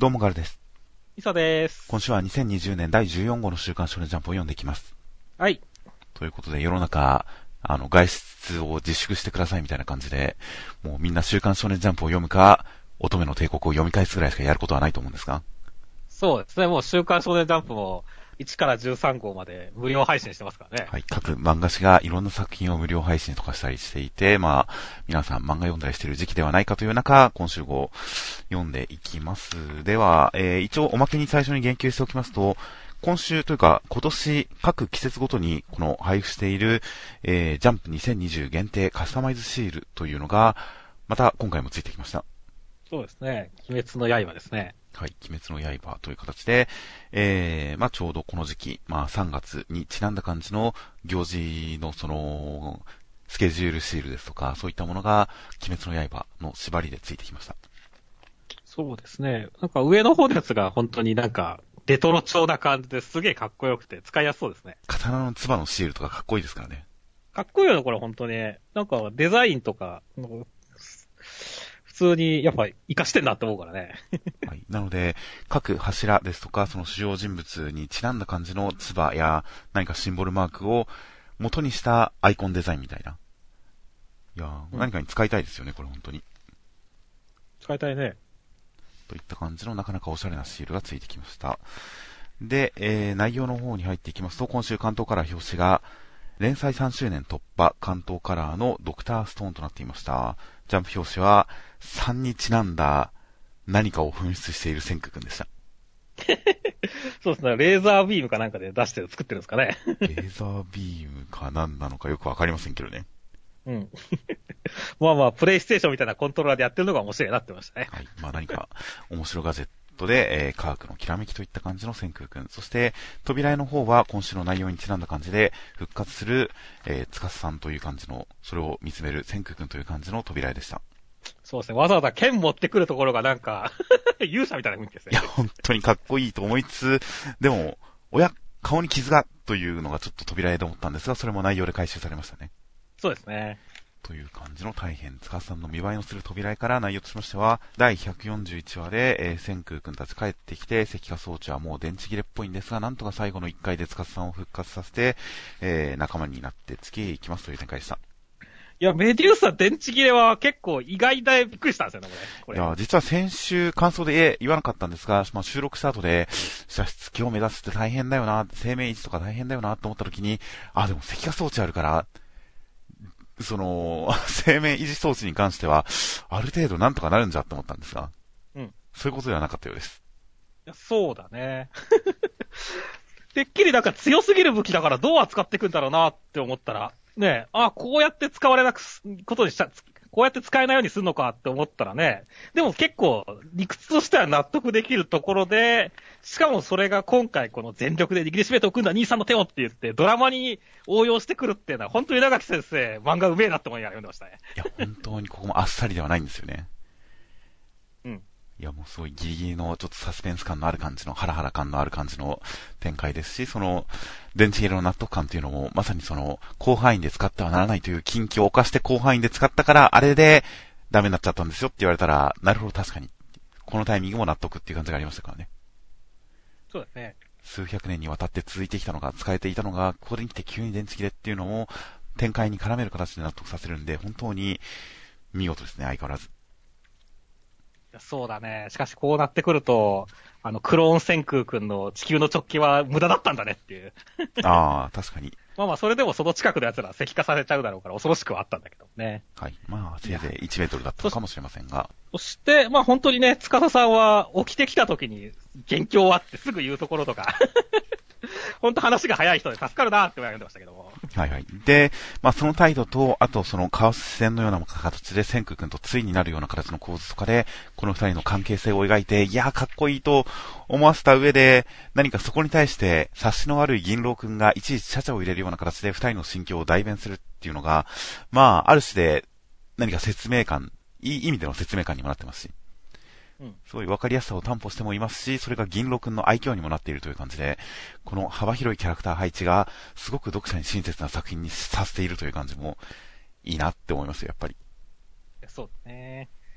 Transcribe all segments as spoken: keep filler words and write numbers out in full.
どうもガルです。 イサです。 今週はにせんにじゅうねんだいじゅうよん号の週刊少年ジャンプを読んでいきます。 はい。 ということで世の中、あの、外出を自粛してくださいみたいな感じで、もうみんな週刊少年ジャンプを読むか、乙女の帝国を読み返すぐらいしかやることはないと思うんですが。 そうですね。もう週刊少年ジャンプもいちからじゅうさん号まで無料配信してますからね。 はい。各漫画誌がいろんな作品を無料配信とかしたりしていて、まあ、皆さん漫画読んだりしている時期ではないかという中、今週号読んでいきます。では、えー、一応おまけに最初に言及しておきますと、今週というか今年各季節ごとにこの配布している、えー、ジャンプにせんにじゅう限定カスタマイズシールというのが、また今回もついてきました。 そうですね。鬼滅の刃ですね。 はい、鬼滅の刃という形で、えー、まあちょうどこの時期、まあさんがつにちなんだ感じの行事のその、スケジュールシールですとか、そういったものが鬼滅の刃の縛りでついてきました。 そうですね。なんか上の方のやつが本当になんか、レトロ調な感じですげえかっこよくて使いやすそうですね。 刀の唾のシールとかかっこいいですからね。 かっこいいよね、これ本当に。なんかデザインとか、普通にやっぱ活かしてんなって思うからね。 はい。なので、各柱ですとか、その主要人物にちなんだ感じの唾や何かシンボルマークを元にしたアイコンデザインみたいな。いやー、うん、何かに使いたいですよね、これ本当に。 使いたいね。 といった感じのなかなかおしゃれなシールがついてきました。で、えー、内容の方に入っていきますと、今週関東カラー表紙が、連載さんしゅうねん突破関東カラーのドクターストーンとなっていました。ジャンプ表紙はさんにちなんだ何かを噴出している千空くんでした。 そうですね。レーザービームかなんかで出して作ってるんですかね。 レーザービームか何なのかよくわかりませんけどね。 うん。まあまあ、プレイステーションみたいなコントローラーでやってるのが面白いなってましたね。 はい。まあ何か面白ガジェットで、えー、科学のきらめきといった感じの千空くん。そして、扉絵の方は今週の内容にちなんだ感じで、復活する、えー、つかすさんという感じの、それを見つめる千空くんという感じの扉絵でした。 そうですね。わざわざ剣持ってくるところがなんか、勇者みたいな雰囲気ですね。 いや、本当にかっこいいと思いつつ、でも、おや、顔に傷が、というのがちょっと扉絵で思ったんですが、それも内容で回収されましたね。 そうですね。 という感じの大変、つかさんの見栄えのする扉絵から内容としましては、だいひゃくよんじゅういちわで、えー、千空くんたち帰ってきて、石化装置はもう電池切れっぽいんですが、なんとか最後のいっかいでつかさんを復活させて、えー、仲間になって月へ行きますという展開でした。 いや、メデューサ電池切れは結構意外でびっくりしたんですよね、これ。これいや、実は先週感想で言わなかったんですが、まあ、収録した後で、射出機を目指すって大変だよな、生命維持とか大変だよなと思った時に、あ、でも石化装置あるから、その、生命維持装置に関しては、ある程度なんとかなるんじゃって思ったんですが、 うん。 そういうことではなかったようです。 いや、そうだね。てっきりなんか強すぎる武器だからどう扱っていくんだろうなって思ったら、ねえ、あ、こうやって使われなくす、ことにした、こうやって使えないようにするのかって思ったらね、でも結構理屈としては納得できるところで、しかもそれが今回この全力で握りしめておくんだ兄さんの手をって言ってドラマに応用してくるっていうのは本当に長木先生漫画うめえなって思いながら読んでましたね。 いや、本当にここもあっさりではないんですよね。 うん。 いや、もうすごいギリギリのちょっとサスペンス感のある感じの、ハラハラ感のある感じの展開ですし、その、電池切れの納得感というのも、まさにその、広範囲で使ってはならないという禁忌を犯して広範囲で使ったから、あれでダメになっちゃったんですよって言われたら、なるほど確かに、このタイミングも納得っていう感じがありましたからね。 そうだね。 数百年にわたって続いてきたのが、使えていたのが、ここで来て急に電池切れっていうのも、展開に絡める形で納得させるんで、本当に見事ですね、相変わらず。 そうだね。しかしこうなってくると、あの、クローン千空くんの地球の直帰は無駄だったんだねっていう。 ああ、確かに。 まあまあ、それでもその近くの奴ら石化されちゃうだろうから恐ろしくはあったんだけどね。 はい。まあ、せいぜいいちメートルだったのかもしれませんが。 そして、まあ本当にね、司さんは起きてきた時に元凶はってすぐ言うところとか。本当話が早い人で助かるなって読んでましたけども。 はいはい。で、まあその態度と、あとそのカオス戦のような形で千空くんと対になるような形の構図とかで、この二人の関係性を描いて、いやーかっこいいと思わせた上で、何かそこに対して察しの悪い銀狼くんがいちいちチャチャを入れるような形で二人の心境を代弁するっていうのが、まあある種で何か説明感、いい意味での説明感にもなってますし。すごい分かりやすさを担保してもいますし、それが銀狼くんの愛嬌にもなっているという感じで、この幅広いキャラクター配置がすごく読者に親切な作品にさせているという感じもいいなって思いますよ、やっぱり。 そうね。そし 、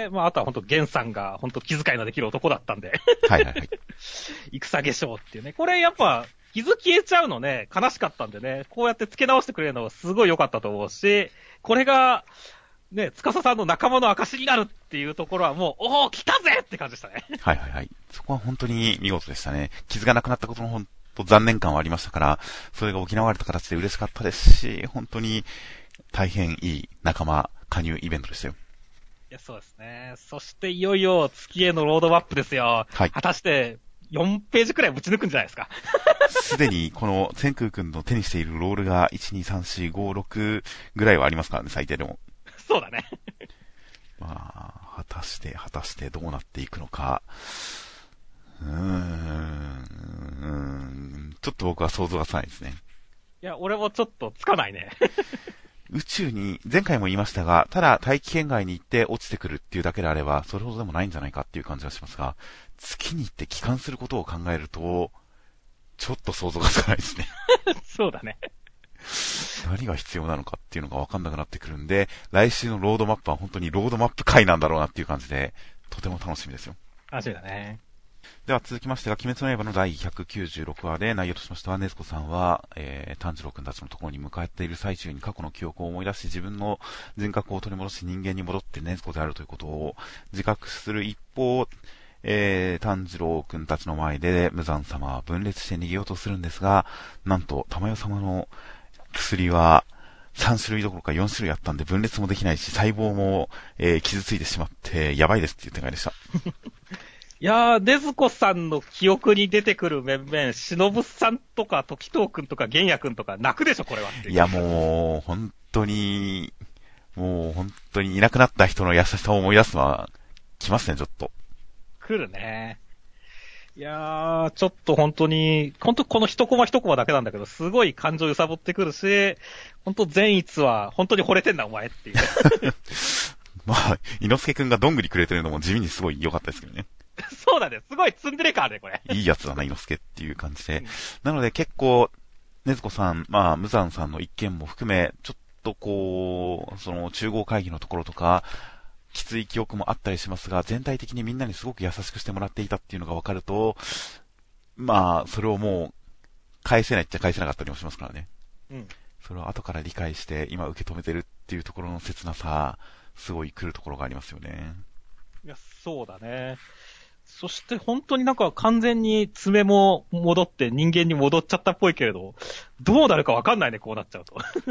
まあ、あとは本当、ゲンさんが本当気遣いのできる男だったんで。 はいはいはい。 戦化粧っていうね。これやっぱ、傷消えちゃうのね、悲しかったんでね、こうやって付け直してくれるのはすごい良かったと思うし、これが、ね、司さんの仲間の証になるっていうところはもう、おー、来たぜって感じでしたね。 はいはいはい。そこは本当に見事でしたね。傷がなくなったことの本当残念感はありましたから、それが補われた形で嬉しかったですし、本当に大変いい仲間加入イベントでしたよ。 いや、そうですね。そしていよいよ月へのロードマップですよ。はい。果たして、よんページくらいぶち抜くんじゃないですか。 すでに、この、千空くんの手にしているロールが、いち、に、さん、よん、ご、ろくぐらいはありますからね、最低でも。 そうだね。 まあ、果たして、果たしてどうなっていくのか。うーん、うーん、ちょっと僕は想像がつかないですね。 いや、俺もちょっとつかないね。 宇宙に、前回も言いましたが、ただ大気圏外に行って落ちてくるっていうだけであれば、それほどでもないんじゃないかっていう感じがしますが、月に行って帰還することを考えると、ちょっと想像がつかないですね。 そうだね。 何が必要なのかっていうのが分かんなくなってくるんで、来週のロードマップは本当にロードマップ回なんだろうなっていう感じで、とても楽しみですよ。 楽しみだね。 では続きましてが、鬼滅の刃のだいひゃくきゅうじゅうろくわで内容としましては、禰豆子さんは、えー、炭治郎くんたちのところに向かっている最中に過去の記憶を思い出し、自分の人格を取り戻し人間に戻って禰豆子であるということを自覚する一方、えー、炭治郎くんたちの前で無惨様は分裂して逃げようとするんですが、なんと玉代様の薬はさんしゅるいどころかよんしゅるいあったんで分裂もできないし、細胞も、えー、傷ついてしまってやばいですっていう展開でした。 いやー、禰豆子さんの記憶に出てくる面々、忍さんとか時藤くんとか玄也くんとか泣くでしょ、これは。 いやもう、本当に、もう本当にいなくなった人の優しさを思い出すのは来ますね、ちょっと。 来るね。いやー、ちょっと本当に、本当この一コマ一コマだけなんだけど、すごい感情揺さぶってくるし、本当善逸は本当に惚れてんだお前っていう。 まあ、伊之助くんがどんぐりくれてるのも地味にすごい良かったですけどね。 そうだね。すごいツンデレ感ね、これ。 いいやつだな、伊之助っていう感じで。うん、なので結構、禰豆子さん、まあ、無惨さんの一件も含め、ちょっとこう、その中合会議のところとか、きつい記憶もあったりしますが、全体的にみんなにすごく優しくしてもらっていたっていうのが分かると、まあ、それをもう、返せないっちゃ返せなかったりもしますからね。うん。それを後から理解して、今受け止めてるっていうところの切なさ、すごい来るところがありますよね。 いや、そうだね。そして本当になんか完全に爪も戻って人間に戻っちゃったっぽいけれど、どうなるか分かんないね、こうなっちゃうと。 うん、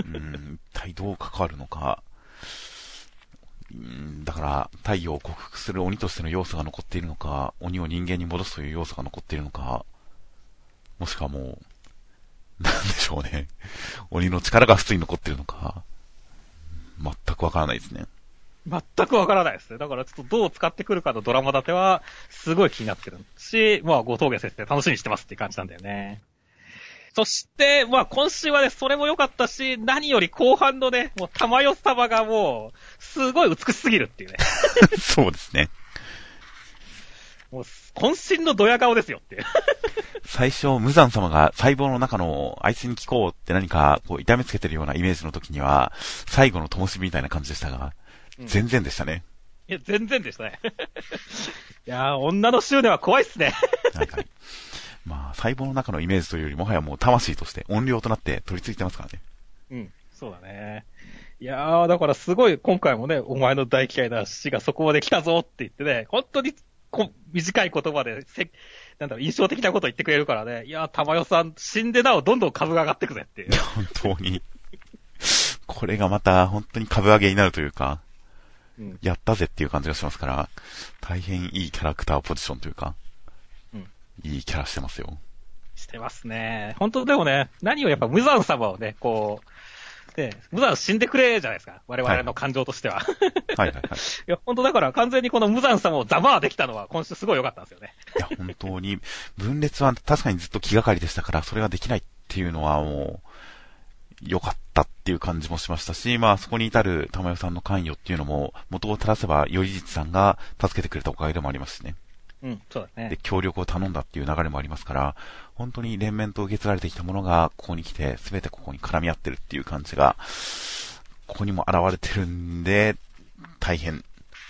一体どう関わるのか。うん、だから、太陽を克服する鬼としての要素が残っているのか、鬼を人間に戻すという要素が残っているのか、もしくはもう、なんでしょうね。鬼の力が普通に残っているのか、全くわからないですね。 全くわからないですね。だからちょっとどう使ってくるかのドラマ立ては、すごい気になってるし、まあ、後峠先生楽しみにしてますっていう感じなんだよね。そして、まあ今週はね、それも良かったし、何より後半のね、もう玉代様がもう、すごい美しすぎるっていうね。 そうですね。 もう、渾身のドヤ顔ですよっていう。 最初、無惨様が細胞の中のあいつに聞こうって何かこう痛めつけてるようなイメージの時には、最後の灯火みたいな感じでしたが、うん、全然でしたね。 いや、全然でしたね。いやー、女の執念は怖いっすね。 はいはい。まあ、細胞の中のイメージというよりもはやもう魂として音量となって取り付いてますからね。 うん、そうだね。いやー、だからすごい今回もね、お前の大嫌いな死がそこまで来たぞって言ってね、本当にこ短い言葉でせ、なんだろう、印象的なこと言ってくれるからね、いやー、玉代さん死んでなおどんどん株が上がってくぜっていう。 いや、本当に。これがまた本当に株上げになるというか、うん、やったぜっていう感じがしますから、大変いいキャラクターポジションというか、いいキャラしてますよ。 してますね。本当でもね、何をやっぱ無惨様をね、こう、ね、無惨死んでくれじゃないですか。我々の感情としては。はいはいはい。いや、本当だから完全にこの無惨様をザバーできたのは今週すごい良かったんですよね。 いや、本当に、分裂は確かにずっと気がかりでしたから、それができないっていうのはもう、良かったっていう感じもしましたし、まあそこに至る玉代さんの関与っていうのも、元を正せば、頼実さんが助けてくれたおかげでもありますしね。 うん、そうだね。 で、協力を頼んだっていう流れもありますから、本当に連綿と受け継がれてきたものが、ここに来て、すべてここに絡み合ってるっていう感じが、ここにも現れてるんで、大変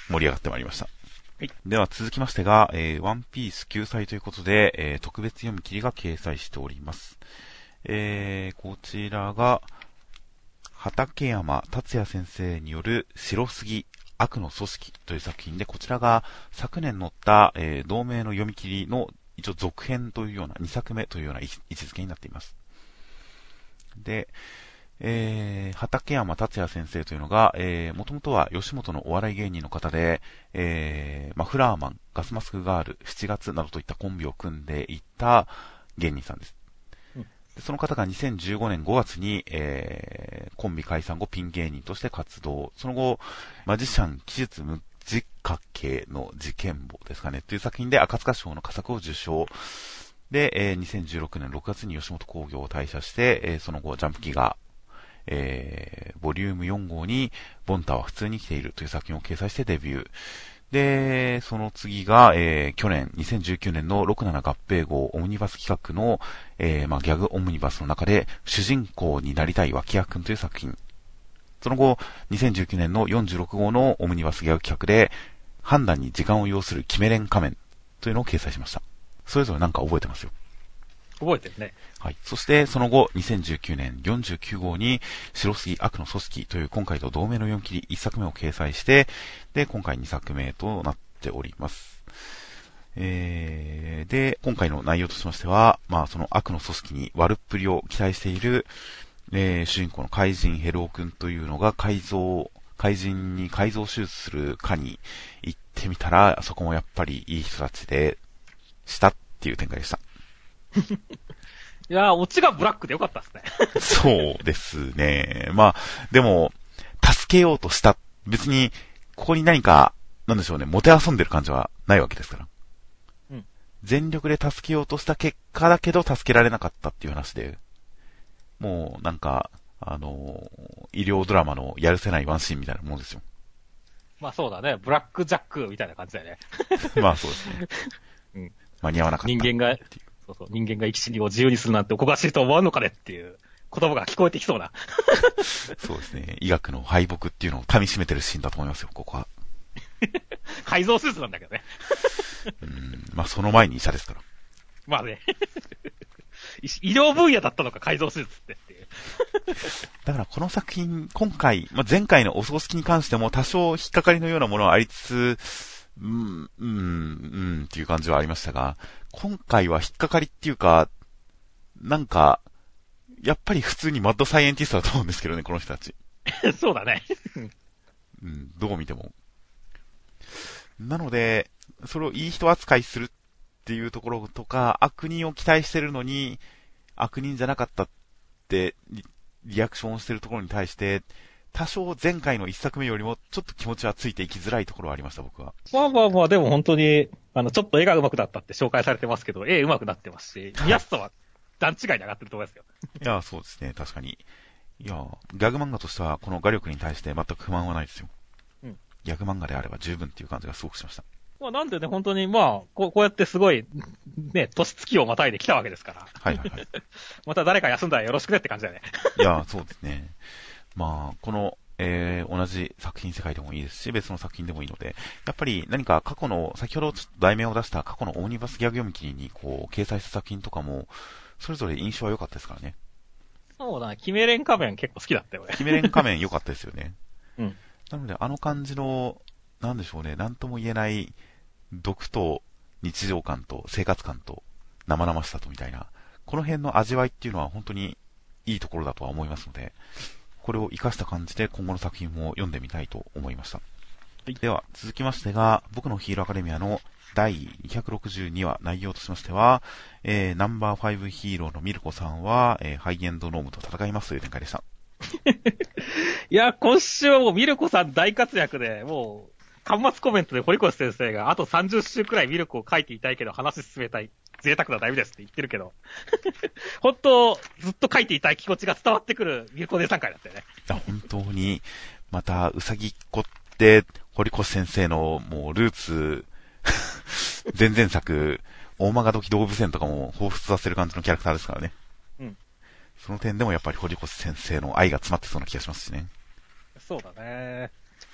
盛り上がってまいりました。 はい、 では続きましてが、えー、ワンピース救済ということで、えー、特別読み切りが掲載しております。えー、こちらが、畠山達也先生による白杉悪の組織という作品で、こちらが昨年載った、えー、同名の読み切りの一応続編というようなにさくめというような位置づけになっています。で、えー、畠山達也先生というのが、えー、もともとは吉本のお笑い芸人の方で、えー、まあ、フラーマン、ガスマスクガール、しちがつなどといったコンビを組んでいた芸人さんです。うん、でその方がにせんじゅうごねんごがつに、えー、コンビ解散後ピン芸人として活動。その後、マジシャン奇術無実家系の事件簿ですかね、という作品で赤塚賞の佳作を受賞。で、えー、にせんじゅうろくねんろくがつに吉本興業を退社して、えー、その後、ジャンプ機がえー、ボリュームよん号に、ボンタは普通に生きているという作品を掲載してデビュー。で、その次が、えー、去年、にせんじゅうきゅうねんのろくなな合併号オムニバス企画の、えー、まあ、ギャグオムニバスの中で、主人公になりたい脇役くんという作品。その後、にせんじゅうきゅうねんのよんじゅうろく号のオムニバスギャグ企画で、判断に時間を要するキメレン仮面というのを掲載しました。それぞれなんか覚えてますよ。 覚えてるね。 はい。そして、その後、にせんじゅうきゅうねんよんじゅうきゅう号に、白杉悪の組織という今回と同名の読み切りいっさくめを掲載して、で、今回にさくめとなっております。えー、で、今回の内容としましては、まあ、その悪の組織に悪っぷりを期待している、えー、主人公の怪人ヘロー君というのが改造、怪人に改造手術する課に行ってみたら、そこもやっぱりいい人たちでしたっていう展開でした。 いやー、オチがブラックでよかったですね。 そうですね。まあ、でも、助けようとした。別に、ここに何か、なんでしょうね、もてあそんでる感じはないわけですから。うん。全力で助けようとした結果だけど、助けられなかったっていう話で、もう、なんか、あの、医療ドラマのやるせないワンシーンみたいなものですよ。 まあそうだね。ブラックジャックみたいな感じだよね。 まあそうですね。うん。間に合わなかった。 人間が、そうそう、人間が生き死にを自由にするなんておこがしいと思わんのかねっていう言葉が聞こえてきそうな。 そうですね。医学の敗北っていうのを噛み締めてるシーンだと思いますよ、ここは。 改造手術なんだけどね。 うん、まあその前に医者ですから。 まあね。医療分野だったのか、改造手術ってっていう。 だからこの作品、今回、まあ、前回のお葬式に関しても多少引っかかりのようなものはありつつ、うん、うん、うんっていう感じはありましたが、今回は引っかかりっていうか、なんか、やっぱり普通にマッドサイエンティストだと思うんですけどね、この人たち。 そうだね。 うん、どう見ても。なので、それをいい人扱いするっていうところとか、悪人を期待してるのに、悪人じゃなかったってリ、リアクションをしてるところに対して、多少前回の一作目よりもちょっと気持ちはついていきづらいところはありました、僕は。 まあまあまあ、でも本当に、あの、ちょっと絵が上手くなったって紹介されてますけど、絵上手くなってますし、見やすさは段違いに上がってると思いますよ。 いや、そうですね、確かに。いや、ギャグ漫画としては、この画力に対して全く不満はないですよ。うん。ギャグ漫画であれば十分っていう感じがすごくしました。 まあなんでね、本当に、まあ、こう、こうやってすごい、ね、年月をまたいで来たわけですから。 はいはいはい。 また誰か休んだらよろしくねって感じだね。 いや、そうですね。まあ、この、えー、同じ作品世界でもいいですし、別の作品でもいいので、やっぱり何か過去の、先ほどちょっと題名を出した過去のオムニバスギャグ読み切りに、こう、掲載した作品とかも、それぞれ印象は良かったですからね。 そうだね。キメレン仮面結構好きだったよね。 キメレン仮面良かったですよね。 うん。 なので、あの感じの、なんでしょうね、なんとも言えない、毒と日常感と生活感と生々しさとみたいな、この辺の味わいっていうのは本当にいいところだとは思いますので、これを活かした感じで今後の作品も読んでみたいと思いました。はい、では続きましてが、僕のヒーローアカデミアのだいにひゃくろくじゅうにわ、内容としましては、えー、ナンバーファイブヒーローのミルコさんは、えー、ハイエンドノームと戦いますという展開でした。 いや、今週はもうミルコさん大活躍で、もう、端末コメントで堀越先生があとさんじゅっ週くらいミルクを書いていたいけど話進めたい。贅沢な悩みですって言ってるけど。本当、ずっと書いていたい気持ちが伝わってくるミルコ姉さん会だったよね。 いや、本当に、また、うさぎっ子って、堀越先生のもうルーツ、前々作、大曲時動物園とかも彷彿させる感じのキャラクターですからね。うん。その点でもやっぱり堀越先生の愛が詰まってそうな気がしますしね。 そうだね。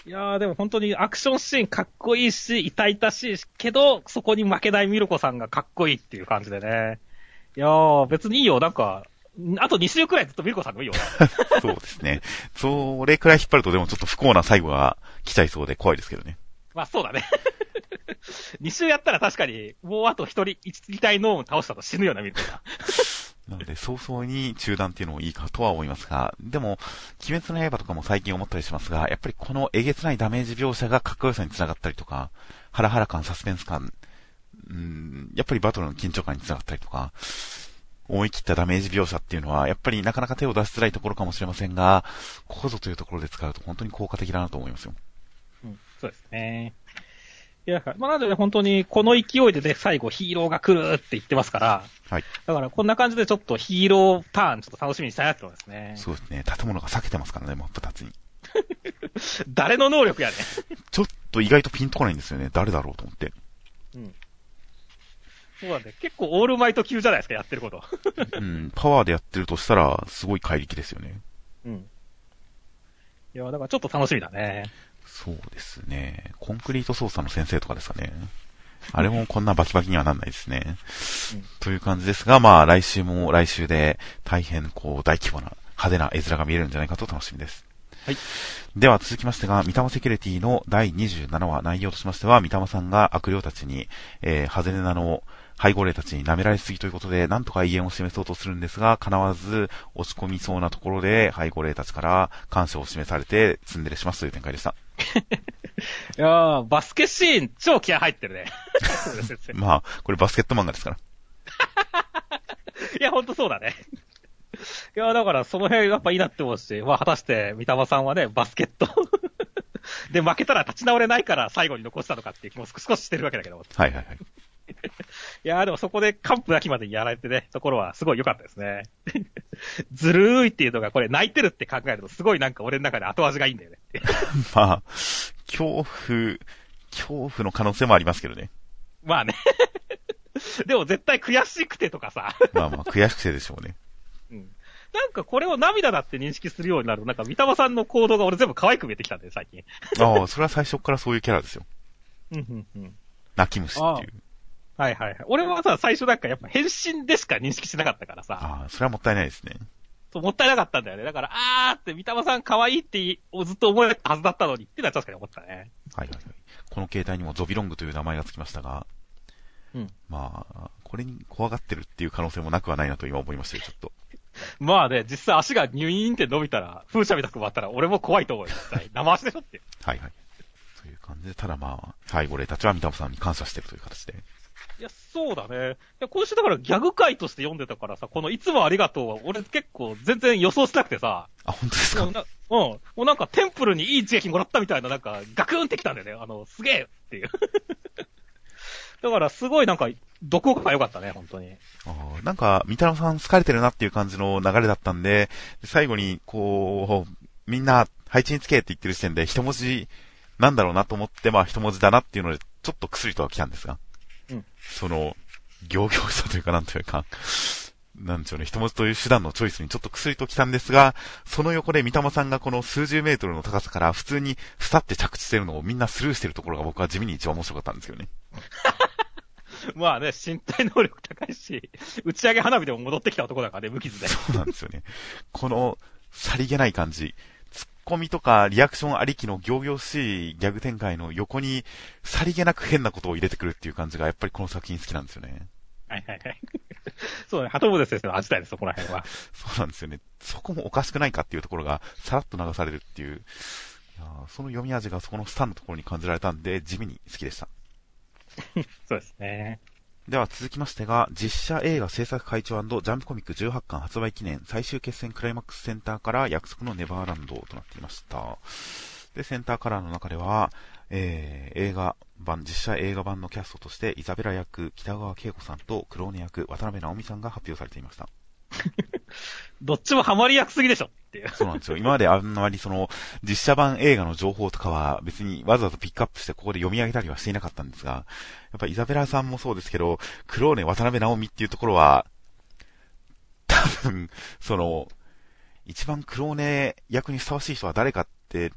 いやーでも本当にアクションシーンかっこいいし、痛々しいけど、そこに負けないミルコさんがかっこいいっていう感じでね。いやー別にいいよ、なんか、あとに週くらいずっとミルコさんでもいいよ。 そうですね。それくらい引っ張るとでもちょっと不幸な最後が来ちゃいそうで怖いですけどね。 まあそうだね。に週やったら確かに、もうあと一人、一体ノーン倒したと死ぬようなミルコさん。 なので、早々に中断っていうのもいいかとは思いますが、でも、鬼滅の刃とかも最近思ったりしますが、やっぱりこのえげつないダメージ描写がかっこよさにつながったりとか、ハラハラ感、サスペンス感、うーん、やっぱりバトルの緊張感につながったりとか、思い切ったダメージ描写っていうのは、やっぱりなかなか手を出しづらいところかもしれませんが、ここぞというところで使うと本当に効果的だなと思いますよ。 うん、そうですね。いや、まあ、なので、ね、本当にこの勢いでね、最後ヒーローが来るって言ってますから、 はい。 だからこんな感じでちょっとヒーローターンちょっと楽しみにしたいなって思いますね。 そうですね。建物が裂けてますからね、真っ二つに。 誰の能力やね。 ちょっと意外とピンとこないんですよね。誰だろうと思って。 うん。そうだね。結構オールマイト級じゃないですか、やってること。 うん、パワーでやってるとしたら、すごい怪力ですよね。 うん。いや、だからちょっと楽しみだね。 そうですね。コンクリート操作の先生とかですかね。あれもこんなバキバキにはなんないですね。うん、という感じですが、まあ来週も来週で大変こう大規模な派手な絵面が見えるんじゃないかと楽しみです。はい。では続きましてが、三玉セキュリティのだいにじゅうななわ、内容としましては、三玉さんが悪霊たちに、えー、ハゼネナの背後霊たちに舐められすぎということで、なんとか威厳を示そうとするんですが、叶わず落ち込みそうなところで、背後霊たちから感謝を示されて、ツンデレしますという展開でした。 いやー、バスケシーン、超気合入ってるね。 まあ、これバスケット漫画ですから。 いや、ほんとそうだね。いや、だからその辺やっぱいいなって思うし、まあ果たして三玉さんはね、バスケットで負けたら立ち直れないから最後に残したのかっていう気も少ししてるわけだけど。 はいはいはい。 いやーでもそこで完膚なきまでにやられてね、ところはすごい良かったですね。ずるーいっていうのがこれ泣いてるって考えるとすごいなんか俺の中で後味がいいんだよね。 まあ、恐怖、恐怖の可能性もありますけどね。 まあね。でも絶対悔しくてとかさ。 まあまあ悔しくてでしょうね。 うん。なんかこれを涙だって認識するようになる、なんか三玉さんの行動が俺全部可愛く見えてきたんだよ、最近。 ああ、それは最初からそういうキャラですよ。 うんうんうん。 泣き虫っていう。 はいはいはい。俺はさ、最初なんかやっぱ変身でしか認識してなかったからさ。 ああ、それはもったいないですね。 そう、もったいなかったんだよね。だから、あーって三玉さん可愛いってずっと思えたはずだったのにってのは確かに思ったね。 はいはいはい。この携帯にもゾビロングという名前がつきましたが、 うん。 まあ、これに怖がってるっていう可能性もなくはないなと今思いましたよ、ちょっと。 まあね、実際足がニュイーンって伸びたら、風車みたく回ったら俺も怖いと思うよ、実際。生足でしょって。 はいはい。という感じで、ただまあ、背後霊たちは三玉さんに感謝してるという形で。 いや、そうだね。いや、今週だからギャグ回として読んでたからさ、このいつもありがとうは俺結構全然予想しなくてさ。 あ、本当ですか？ うん。もうなんかテンプルにいい刺激もらったみたいな、なんかガクーンってきたんだよね。あの、すげえっていう。だからすごいなんか、毒が良かったね、本当に。 あなんか、三玉さん疲れてるなっていう感じの流れだったんで、最後に、こう、みんな配置につけって言ってる時点で一文字なんだろうなと思って、まあ一文字だなっていうので、ちょっと薬とは来たんですが。うん。その、行々しさというかなんというか、なんでしょうね、一文字という手段のチョイスにちょっと薬と来たんですが、その横で三玉さんがこの数十メートルの高さから普通にふさって着地してるのをみんなスルーしてるところが僕は地味に一番面白かったんですよね。 まあね、身体能力高いし、打ち上げ花火でも戻ってきた男だからね、無傷で。 そうなんですよね。この、さりげない感じ。ツッコミとかリアクションありきの仰々しいギャグ展開の横に、さりげなく変なことを入れてくるっていう感じが、やっぱりこの作品好きなんですよね。 はいはいはい。そうね、鳩宗先生の味だよね、そこら辺は。 そうなんですよね。そこもおかしくないかっていうところが、さらっと流されるっていう、いやその読み味がそこのスタンのところに感じられたんで、地味に好きでした。 そうですね。 では続きましてが、実写映画制作会長&ジャンプコミックじゅうはちかん発売記念最終決戦クライマックスセンターから約束のネバーランドとなっていました。で、センターカラーの中では、えー、映画版、実写映画版のキャストとしてイザベラ役北川景子さんとクローネ役渡辺直美さんが発表されていました。 どっちもハマり役すぎでしょっていう。 そうなんですよ。今まであんまりその、実写版映画の情報とかは別にわざわざピックアップしてここで読み上げたりはしていなかったんですが、やっぱイザベラさんもそうですけど、クローネ渡辺直美っていうところは、多分、その、一番クローネ役にふさわしい人は誰かって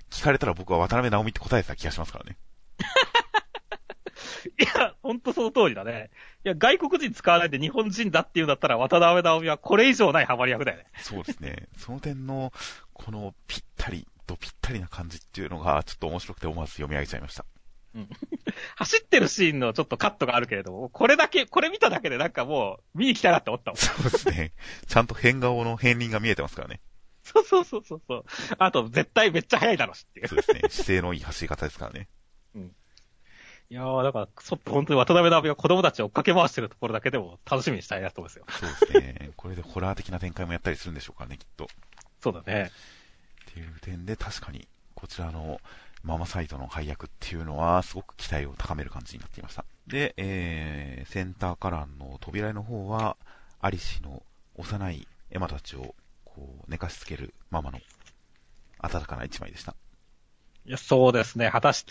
聞かれたら僕は渡辺直美って答えてた気がしますからね。 いや、ほんとその通りだね。いや、外国人使わないで日本人だっていうんだったら、渡辺直美はこれ以上ないハマり役だよね。 そうですね。その点の、このぴったり、ドぴったりな感じっていうのが、ちょっと面白くて思わず読み上げちゃいました。 うん、走ってるシーンのちょっとカットがあるけれども、これだけ、これ見ただけでなんかもう、見に来たなって思ったもん。 そうですね。ちゃんと変顔の片鱗が見えてますからね。 そうそうそうそうそう。あと、絶対めっちゃ速いだろしっていう。 そうですね。姿勢のいい走り方ですからね。 うん。いやー、だから、ちょっと本当に渡辺直美が子供たちを追っかけ回してるところだけでも楽しみにしたいなと思うんですよ。 そうですね。これでホラー的な展開もやったりするんでしょうかね、きっと。 そうだね。 っていう点で確かに、こちらのママサイトの配役っていうのは、すごく期待を高める感じになっていました。で、えー、センターカラーの扉絵の方は、アリシの幼いエマたちを、こう、寝かしつけるママの温かな一枚でした。 いや、そうですね。果たして、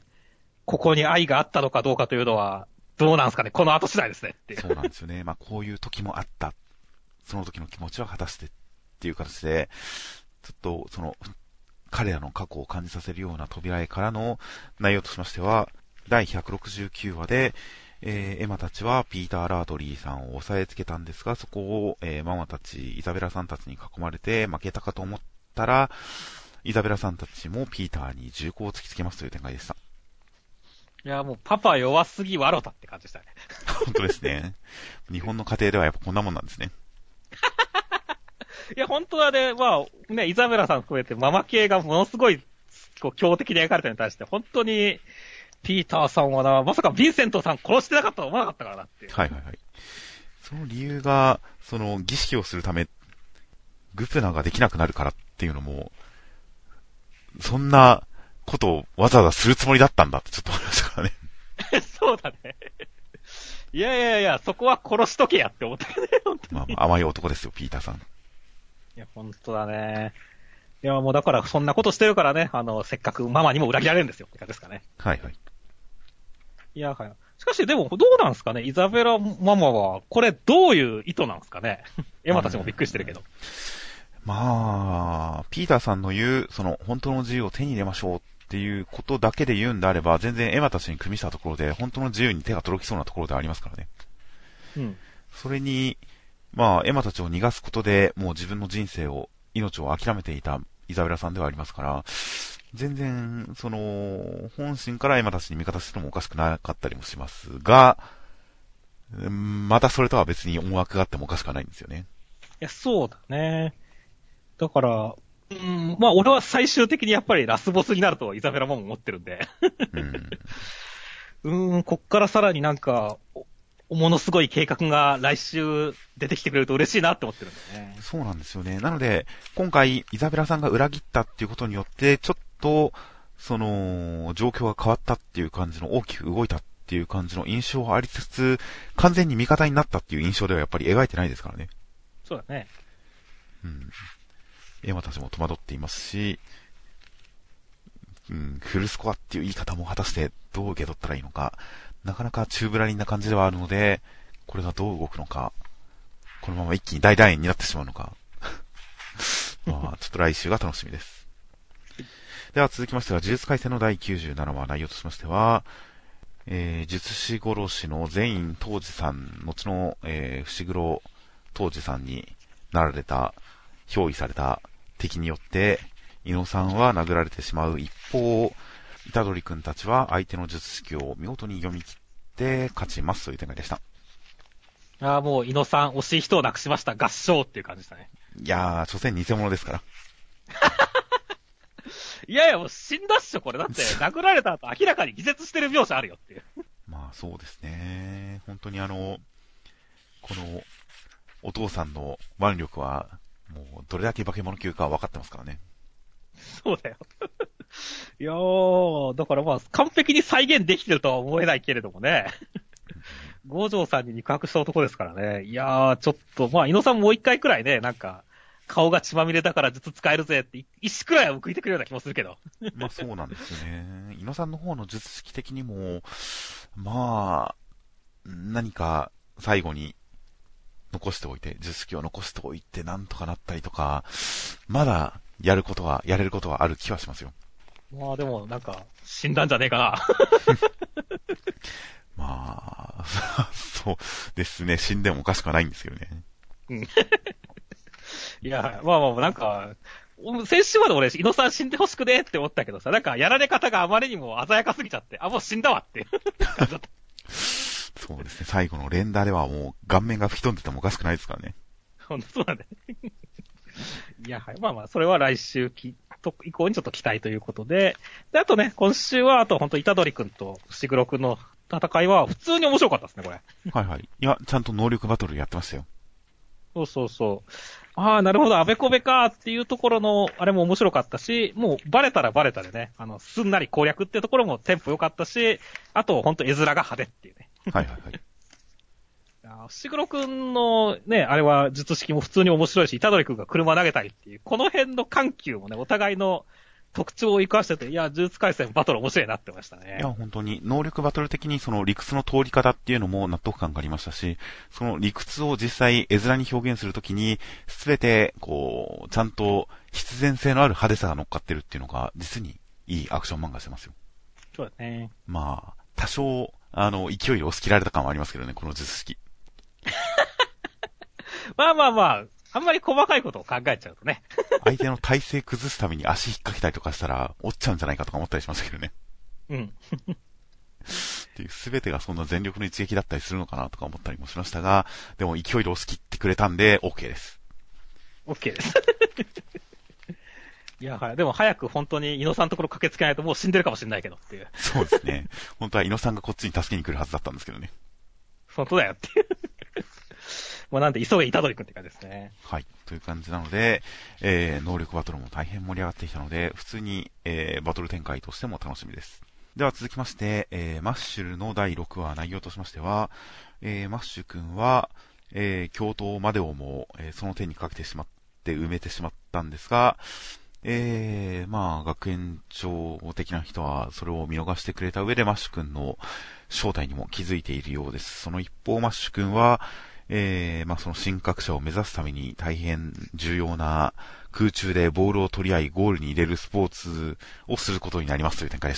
ここに愛があったのかどうかというのは、どうなんですかね。この後次第ですねっていう。 そうなんですよね。まあ、こういう時もあった。その時の気持ちは果たしてっていう形で、ちょっと、その、彼らの過去を感じさせるような扉絵からの内容としましては、だいひゃくろくじゅうきゅうわで、えー、エマたちはピーター・ラードリーさんを押さえつけたんですが、そこを、えー、ママたち、イザベラさんたちに囲まれて負けたかと思ったら、イザベラさんたちもピーターに銃口を突きつけますという展開でした。 いや、もうパパ弱すぎ笑ったって感じでしたね。 本当ですね。日本の家庭ではやっぱこんなもんなんですね。 いや、本当はね、まあ、ね、イザベラさん含めてママ系がものすごい、こう、強敵に描かれたのに対して、本当に、ピーターさんはな、まさかヴィンセントさん殺してなかったと思わなかったからなっていう。 はいはいはい。その理由が、その儀式をするため、グプナができなくなるからっていうのも、そんなことをわざわざするつもりだったんだってちょっと思いましたからね。 そうだね。いやいやいや、そこは殺しとけやって思ったけどね、本当に。 まあ、まあ、甘い男ですよ、ピーターさん。 いや、本当だね。いや、もうだからそんなことしてるからね、あの、せっかくママにも裏切られるんですよ、って感じですかね。 はいはい。 いや、はい。しかしでも、どうなんですかね、イザベラママは、これどういう意図なんですかね。エマたちもびっくりしてるけど。 まあ、ピーターさんの言う、その、本当の自由を手に入れましょうっていうことだけで言うんであれば、全然エマたちに組みしたところで、本当の自由に手が届きそうなところではありますからね。 うん。 それに、まあ、エマたちを逃がすことで、もう自分の人生を、命を諦めていたイザベラさんではありますから、全然、その、本心からエマたちに味方するのもおかしくなかったりもしますが、またそれとは別に思惑があってもおかしくはないんですよね。 いや、そうだね。だから、うん、まあ俺は最終的にやっぱりラスボスになるとイザベラマンも思ってるんで。うん、うーん、こっからさらになんか、ものすごい計画が来週出てきてくれると嬉しいなって思ってるんだよね。 そうなんですよね。なので、今回、イザベラさんが裏切ったっていうことによって、ちょっと、その、状況が変わったっていう感じの、大きく動いたっていう感じの印象はありつつ、完全に味方になったっていう印象ではやっぱり描いてないですからね。 そうだね。 うん。エマたちも戸惑っていますし、うん、フルスコアっていう言い方も果たしてどう受け取ったらいいのか、なかなか宙ぶらりんな感じではあるので、これがどう動くのか、このまま一気に大団円になってしまうのか、まあ、ちょっと来週が楽しみです。では続きましては、呪術廻戦のだいきゅうじゅうななわ内容としましては、えー、術師殺しの善院当時さん、後の、えー、伏黒当時さんになられた、憑依された敵によって、伊野さんは殴られてしまう一方、虎杖くんたちは相手の術式を見事に読み切って勝ちますという展開でした。 ああ、もう伊野さん惜しい人を亡くしました。合唱っていう感じでしたね。 いやー、所詮偽物ですから。 いやいや、もう死んだっしょ、これ。だって、殴られた後明らかに気絶してる描写あるよっていう。 まあそうですね。本当にあの、この、お父さんの腕力は、もうどれだけ化け物級か分かってますからね。 そうだよ。いやー、だからまあ、完璧に再現できてるとは思えないけれどもね。五条さんに肉薄した男ですからね。いやー、ちょっと、まあ、伊野さんもう一回くらいね、なんか、顔が血まみれだから術使えるぜって、一くらいは報いてくれるような気もするけど。 まあそうなんですよね。伊野さんの方の術式的にも、まあ、何か最後に残しておいて、術式を残しておいてなんとかなったりとか、まだやることは、やれることはある気はしますよ。 まあでも、なんか、死んだんじゃねえかな。 まあ、そうですね。死んでもおかしくはないんですけどね。 うん。いや、まあまあ、なんか、先週まで俺、井野さん死んでほしくねって思ったけどさ、なんか、やられ方があまりにも鮮やかすぎちゃって、あ、もう死んだわって感じだった。 そうですね。最後の連打ではもう顔面が吹き飛んでてもおかしくないですからね。 ほんとそうなんだね。いや、はい。まあまあ、それは来週きと以降にちょっと期待ということで、で、あとね、今週は、あと本当虎杖くんと伏黒くんの戦いは普通に面白かったですね、これ。 はいはい。いや、ちゃんと能力バトルやってましたよ。 そうそうそう。ああ、なるほど、あべこべかっていうところの、あれも面白かったし、もうバレたらバレたでね、あの、すんなり攻略っていうところもテンポ良かったし、あと本当絵面が派手っていうね。 はいはいはい。 伏黒くんのね、あれは術式も普通に面白いし、虎杖くんが車投げたりっていう、この辺の緩急もね、お互いの特徴を生かしてて、いや、呪術廻戦バトル面白いなってましたね。 いや、本当に、能力バトル的にその理屈の通り方っていうのも納得感がありましたし、その理屈を実際絵面に表現するときに、すべて、こう、ちゃんと必然性のある派手さが乗っかってるっていうのが、実にいいアクション漫画してますよ。 そうだね。 まあ、多少、あの、勢いで押し切られた感はありますけどね、この術式。 まあまあまあ、あんまり細かいことを考えちゃうとね。 相手の体勢崩すために足引っ掛けたりとかしたら、折っちゃうんじゃないかとか思ったりしましたけどね。 うん。 っていう、すべてがそんな全力の一撃だったりするのかなとか思ったりもしましたが、でも勢いで押し切ってくれたんで、OK です。 OK です。いや、はい。でも早く本当に井野さんのところ駆けつけないともう死んでるかもしれないけどっていう。 そうですね。本当は井野さんがこっちに助けに来るはずだったんですけどね。 本当だよっていう。もうなんで急げ虎杖くんって感じですね。 はい。という感じなので、えー、能力バトルも大変盛り上がってきたので、普通に、えー、バトル展開としても楽しみです。では続きまして、えー、マッシュルのだいろくわ内容としましては、えー、マッシュ君は、えー、教頭までをも、えー、その手にかけてしまって埋めてしまったんですが、えー、まあ、学園長的な人はそれを見逃してくれた上でマッシュ君の正体にも気づいているようです。その一方、マッシュ君は、えー、まあその神格者を目指すために大変重要な空中でボールを取り合いゴールに入れるスポーツをすることになりますという展開でした。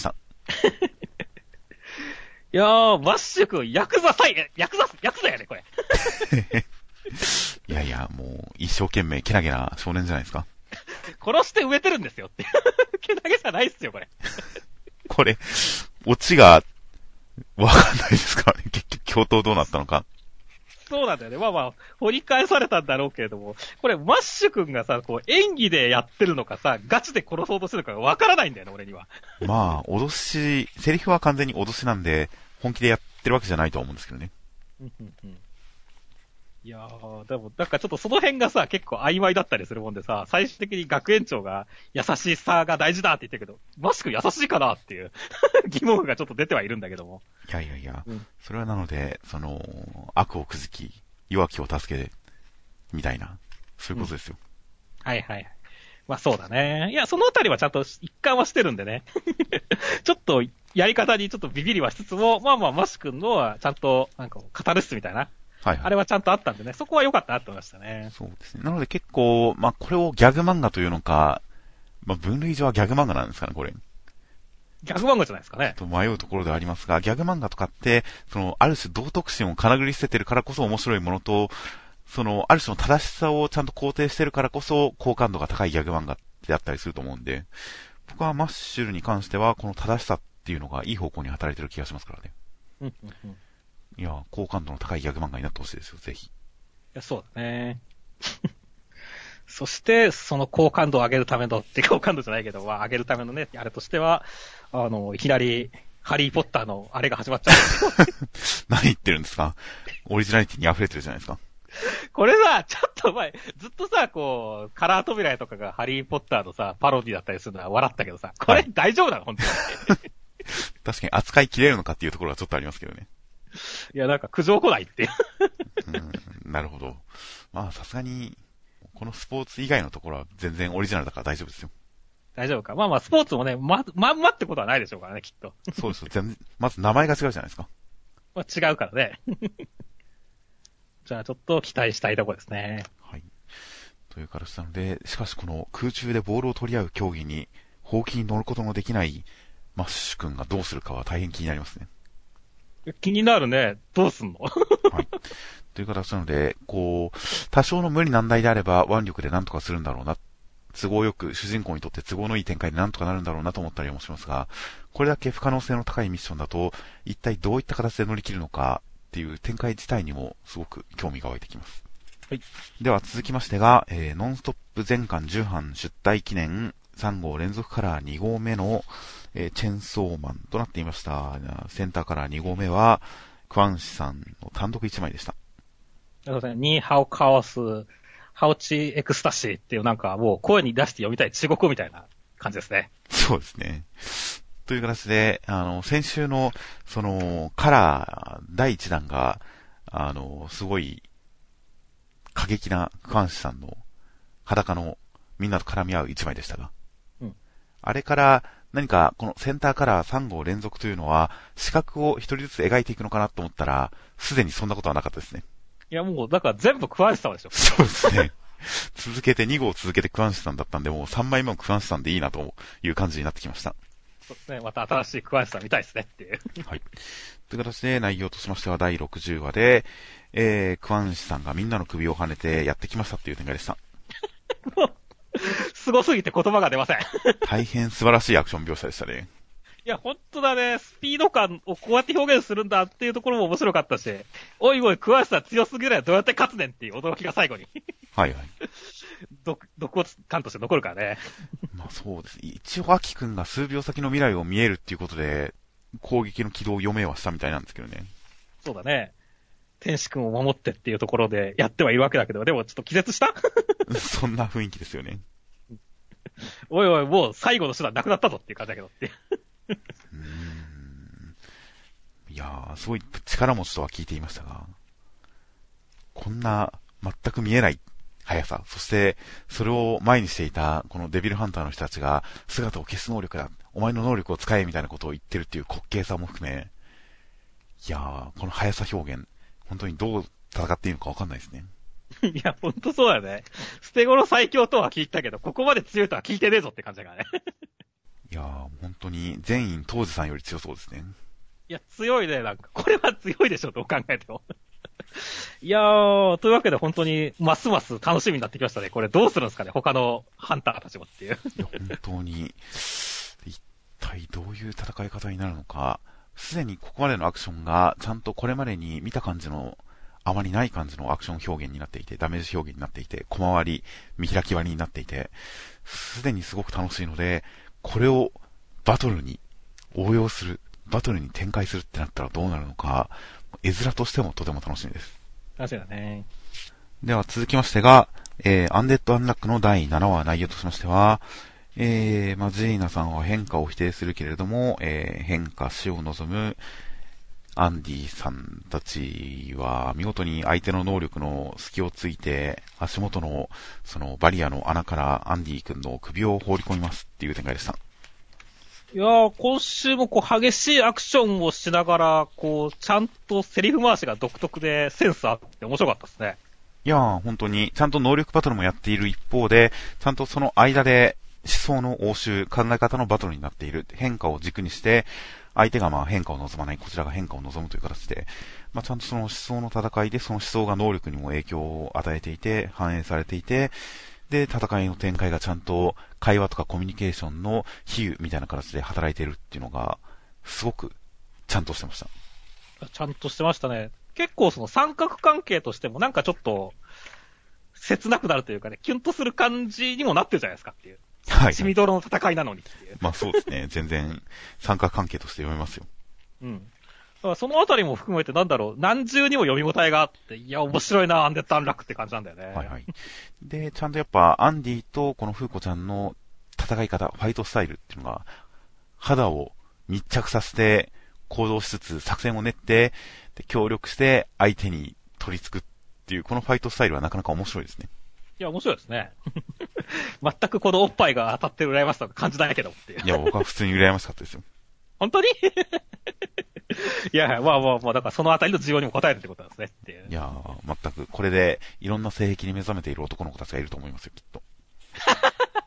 いやー、マッシュ君、ヤクザさい、ヤクザ、ヤクザやね、これ。 いやいや、もう一生懸命けなげな少年じゃないですか。 殺して植えてるんですよって。けなげじゃないっすよ、これ。 これ、オチがわかんないですからね。結局、教頭どうなったのか。 そうなんだよね。まあまあ、掘り返されたんだろうけれども、これ、マッシュ君がさ、こう、演技でやってるのかさ、ガチで殺そうとしてるのかわからないんだよね、俺には。 まあ、脅し、セリフは完全に脅しなんで、本気でやってるわけじゃないと思うんですけどね。 うんうんうん、いやー、でも、なんかちょっとその辺がさ、結構曖昧だったりするもんでさ、最終的に学園長が優しさが大事だって言ってるけど、マッシュ君優しいかなっていう疑問がちょっと出てはいるんだけども。 いやいやいや、 うん、 それはなので、その、悪をくずき、弱きを助け、みたいな、そういうことですよ。 うん、はいはい。まあそうだね。いや、そのあたりはちゃんと一貫はしてるんでね。ちょっと、やり方にちょっとビビりはしつつも、まあまあ、マッシュ君のはちゃんと、なんか、カタルシスみたいな。はいはい、あれはちゃんとあったんでね、そこは良かったなって思いましたね。 そうですね。なので結構、まあこれをギャグ漫画というのか、まあ分類上はギャグ漫画なんですかね、これ。 ギャグ漫画じゃないですかね。 と迷うところではありますが、ギャグ漫画とかって、その、ある種道徳心をかなぐり捨ててるからこそ面白いものと、その、ある種の正しさをちゃんと肯定してるからこそ、好感度が高いギャグ漫画ってあったりすると思うんで、僕はマッシュルに関しては、この正しさっていうのがいい方向に働いてる気がしますからね。 うんうんうん、 いや、好感度の高いギャグ漫画になってほしいですよ、ぜひ。いや、そうだね。そして、その好感度を上げるための、って好感度じゃないけど、まあ、上げるためのね、あれとしては、あの、いきなり、ハリーポッターのあれが始まっちゃう。 何言ってるんですか？オリジナリティに溢れてるじゃないですか。 これさ、ちょっと前、ずっとさ、こう、カラー扉とかがハリーポッターのさ、パロディだったりするのは笑ったけどさ、これ大丈夫なの、本当に。 確かに扱い切れるのかっていうところはちょっとありますけどね。 いや、なんか苦情来ないってうん。なるほど。まあ、さすがに、このスポーツ以外のところは全然オリジナルだから大丈夫ですよ。 大丈夫か。まあまあ、スポーツもね、ま、まんまってことはないでしょうからね、きっと。 そうですよ。全然、まず名前が違うじゃないですか。 まあ、違うからね。じゃあ、ちょっと期待したいところですね。 はい。というからしたので、しかしこの空中でボールを取り合う競技に、 ほうきに乗ることのできないマッシュ君がどうするかは大変気になりますね。 気になるね。どうすんのはい。 という形なので、こう、多少の無理難題であれば腕力で何とかするんだろうな。都合よく、主人公にとって都合のいい展開で何とかなるんだろうなと思ったりもしますが、これだけ不可能性の高いミッションだと、一体どういった形で乗り切るのかっていう展開自体にもすごく興味が湧いてきます。はい。では続きましてが、えー、ノンストップ全巻じゅう版出題記念さん号連続カラーに号目の、えー、チェンソーマンとなっていました。センターカラーに号目は、クワンシさんの単独いちまいでした。 そうですね。ニーハオカオス、ハオチエクスタシーっていうなんかもう声に出して読みたい中国語みたいな感じですね。 そうですね。という形で、あの、先週の、その、カラーだいいちだんが、あの、すごい、過激なクワンシさんの裸のみんなと絡み合ういちまいでしたが、うん、あれから何かこのセンターカラーさん号連続というのは視覚を一人ずつ描いていくのかなと思ったら、すでにそんなことはなかったですね。 いやもうだから全部クワンシさんでしょ。 そうですね。続けてに号続けてクワンシさんだったんで、もうさんまいめもクワンシさんでいいなという感じになってきました。 そうですね。また新しいクワンシさん見たいですねっていう。 はい。という形で内容としましてはだいろくじゅうわで、えー、クワンシさんがみんなの首を跳ねてやってきましたっていう展開でした。 すごすぎて言葉が出ません。 大変素晴らしいアクション描写でしたね。 いや、ほんとだね。スピード感をこうやって表現するんだっていうところも面白かったし、おいおい、クワンシさん強すぎるやどうやって勝つねんっていう驚きが最後に。 はいはい。 独特感として残るからね。 まあそうです。一応、アキ君が数秒先の未来を見えるっていうことで、攻撃の軌道を読めはしたみたいなんですけどね。 そうだね。天使君を守ってっていうところでやってはいるわけだけど、でもちょっと気絶したそんな雰囲気ですよね。 おいおい、もう最後の手段なくなったぞっていう感じだけどっていう。うーん。いやー、すごい力持ちとは聞いていましたが、こんな全く見えない速さ、そしてそれを前にしていたこのデビルハンターの人たちが姿を消す能力だ、お前の能力を使えみたいなことを言ってるっていう滑稽さも含め、いやー、この速さ表現、本当にどう戦っていいのかわかんないですね。 いや、ほんとそうだよね。捨て頃最強とは聞いたけど、ここまで強いとは聞いてねえぞって感じだからね。 いやー、本当に全員当時さんより強そうですね。 いや、強いね、なんか。これは強いでしょ、どう考えても。いやー、というわけで本当に、ますます楽しみになってきましたね。これどうするんですかね、他のハンターたちもっていう。 いや、本当に、一体どういう戦い方になるのか、すでにここまでのアクションが、ちゃんとこれまでに見た感じの、あまりない感じのアクション表現になっていて、ダメージ表現になっていて、小回り、見開き割りになっていて、すでにすごく楽しいので、これをバトルに応用する、バトルに展開するってなったらどうなるのか、絵面としてもとても楽しみです。 楽しみだね。 では続きましてが、えー、アンデッド・アンラックのだいななわ内容としましては、えー、まあ、ジーナさんは変化を否定するけれども、えー、変化死を望むアンディさんたちは見事に相手の能力の隙をついて足元のそのバリアの穴からアンディ君の首を放り込みますっていう展開でした。 いやー、今週もこう激しいアクションをしながら、こう、ちゃんとセリフ回しが独特でセンスあって面白かったですね。 いやー、本当にちゃんと能力バトルもやっている一方で、ちゃんとその間で思想の応酬、考え方のバトルになっている。変化を軸にして、相手がまあ変化を望まない、こちらが変化を望むという形で、まあちゃんとその思想の戦いで、その思想が能力にも影響を与えていて、反映されていて、で、戦いの展開がちゃんと会話とかコミュニケーションの比喩みたいな形で働いているっていうのが、すごくちゃんとしてました。 ちゃんとしてましたね。結構その三角関係としてもなんかちょっと、切なくなるというかね、キュンとする感じにもなってるじゃないですかっていう。はい。血みどろの戦いなのにっていう。 まあそうですね。全然三角関係として読めますよ。 うん。だからそのあたりも含めてなんだろう、何重にも読み応えがあって、いや、面白いな、アンデッド・アンラックって感じなんだよね。 はいはい。で、ちゃんとやっぱ、アンディとこのフーコちゃんの戦い方、ファイトスタイルっていうのが、肌を密着させて、行動しつつ、作戦を練って、で協力して相手に取り付くっていう、このファイトスタイルはなかなか面白いですね。 いや、面白いですね。全くこのおっぱいが当たってる羨ましさが感じないけどっていう。 いや、僕は普通に羨ましかったですよ。 本当にいや、まあまあまあ、だからそのあたりの需要にも応えるってことなんですねっていう。 いやー、全く、これでいろんな性癖に目覚めている男の子たちがいると思いますよ、きっと。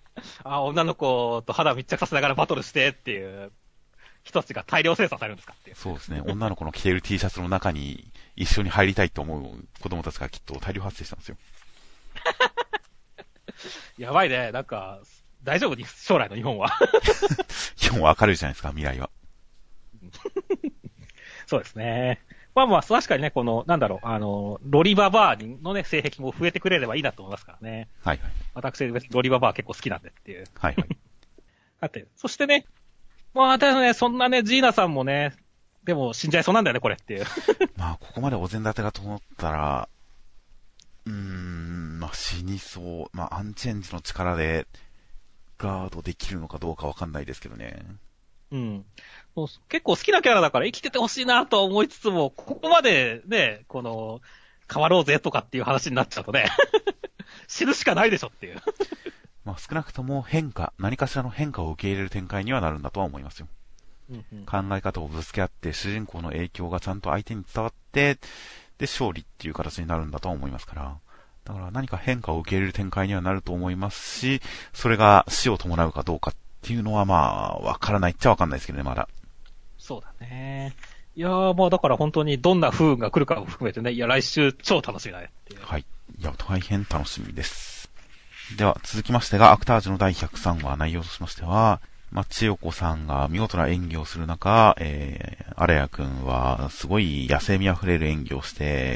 あ、女の子と肌密着させながらバトルしてっていう人たちが大量生産されるんですかっていう。 そうですね。女の子の着ている T シャツの中に一緒に入りたいと思う子供たちがきっと大量発生したんですよ。 やばいね。なんか、大丈夫に将来の日本は。 日本は明るいじゃないですか、未来は。 そうですね。まあまあ、確かにね、この、なんだろう、あの、ロリババーのね、性癖も増えてくれればいいなと思いますからね。 はいはい。 私、ロリババー結構好きなんでっていう。 はいはい。 だって、そしてね、まあ、だね、そんなね、ジーナさんもね、でも死んじゃいそうなんだよね、これっていう。 まあ、ここまでお膳立てが整ったら、うーん、まあ死にそう。まあ、アンチェンジの力でガードできるのかどうかわかんないですけどね。 うん。結構好きなキャラだから生きててほしいなと思いつつも、ここまでね、この、変わろうぜとかっていう話になっちゃうとね、死ぬしかないでしょっていう。 まあ少なくとも変化、何かしらの変化を受け入れる展開にはなるんだとは思いますよ。 うんうん、 考え方をぶつけ合って、主人公の影響がちゃんと相手に伝わって、で、勝利っていう形になるんだとは思いますから。だから何か変化を受け入れる展開にはなると思いますし、それが死を伴うかどうかっていうのはまあ、わからないっちゃわかんないですけどね、まだ。 そうだね。いやー、まあだから本当にどんな不運が来るかを含めてね、いや来週超楽しみだねっていう。 はい。いや、大変楽しみです。では、続きましてが、アクタージュのだいひゃくさんわ、内容としましては、まあ、千代子さんが見事な演技をする中、えー、アレヤくんは、すごい野生味あふれる演技をして、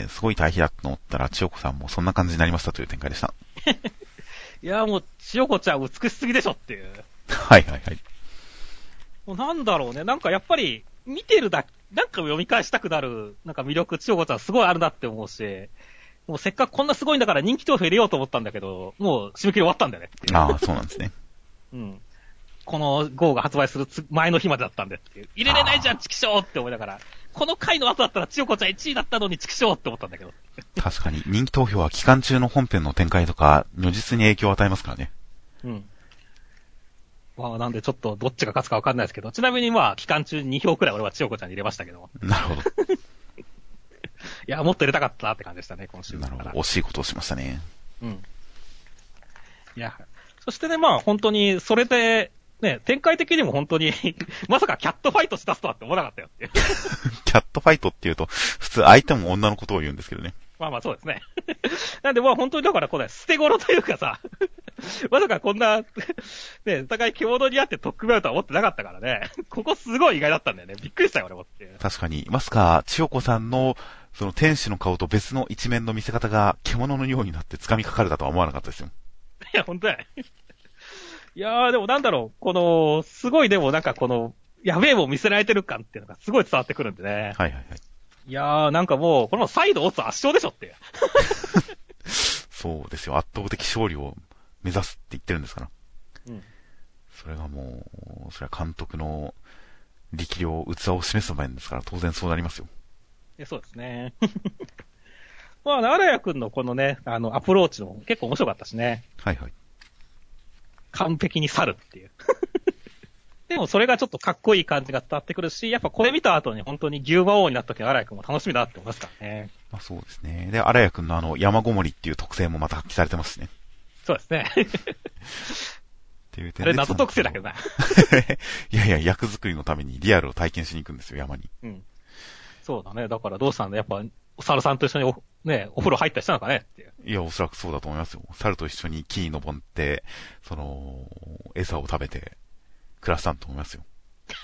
すごい対比だと思ったら、千代子さんもそんな感じになりましたという展開でした。 いやーもう、千代子ちゃん美しすぎでしょっていう。 はいはいはい。 もうなんだろうね、なんかやっぱり、見てるだ、なんか読み返したくなる、なんか魅力、千代子ちゃんすごいあるなって思うし、もうせっかくこんなすごいんだから人気投票入れようと思ったんだけど、もう締め切り終わったんだよねっていう。 ああ、そうなんですね。 うん。この ゴー が発売する前の日までだったんでっていう。入れれないじゃん、チキショーって思いながら。この回の後だったら千代子ちゃんいちいだったのにチキショーって思ったんだけど。 確かに、人気投票は期間中の本編の展開とか、如実に影響を与えますからね。 うん。まあなんでちょっとどっちが勝つかわかんないですけど、ちなみにまあ期間中ににひょうくらい俺は千代子ちゃんに入れましたけど。 なるほど。 いや、もっと入れたかったなって感じでしたね、今週。 なるほど。惜しいことをしましたね。 うん。いや、そしてね、まあ本当に、それで、ね、展開的にも本当に、まさかキャットファイトしだすとはって思わなかったよっていう。 キャットファイトって言うと、普通相手も女のことを言うんですけどね。 まあまあそうですね。なんでまあ本当にだからこれ、捨て頃というかさ、まさかこんな、ね、お互い共同にあって特訓やるとは思ってなかったからね。ここすごい意外だったんだよね。びっくりしたよ俺もって。 確かに、まさか、千代子さんの、その天使の顔と別の一面の見せ方が獣のようになって掴みかかるだとは思わなかったですよ。 いや、本当やね。いやー、でもなんだろう、この、すごいでもなんかこの、やべえもん見せられてる感っていうのがすごい伝わってくるんでね。 はいはいはい。 いやー、なんかもう、このサイドオツ圧勝でしょって。 そうですよ。圧倒的勝利を目指すって言ってるんですから。 うん。 それがもう、それは監督の力量、器を示す場面ですから、当然そうなりますよ。 いや、そうですね。まあ、荒谷くんのこのね、あの、アプローチも結構面白かったしね。 はいはい。 完璧に去るっていう。でもそれがちょっとかっこいい感じが伝わってくるし、やっぱこれ見た後に本当に牛馬王になった時の荒谷くんも楽しみだって思いますからね。 まあそうですね。で、荒谷くんのあの、山ごもりっていう特性もまた発揮されてますしね。 そうですね。 っていう点で。 あれ謎特性だけどな。 いやいや、役作りのためにリアルを体験しに行くんですよ、山に。 うん。そうだね。だからどうしたんだやっぱ、お猿さんと一緒にお、ね、お風呂入ったりしたのかねっていう。 いや、おそらくそうだと思いますよ。猿と一緒に木に登って、その、餌を食べて、暮らしたんと思いますよ。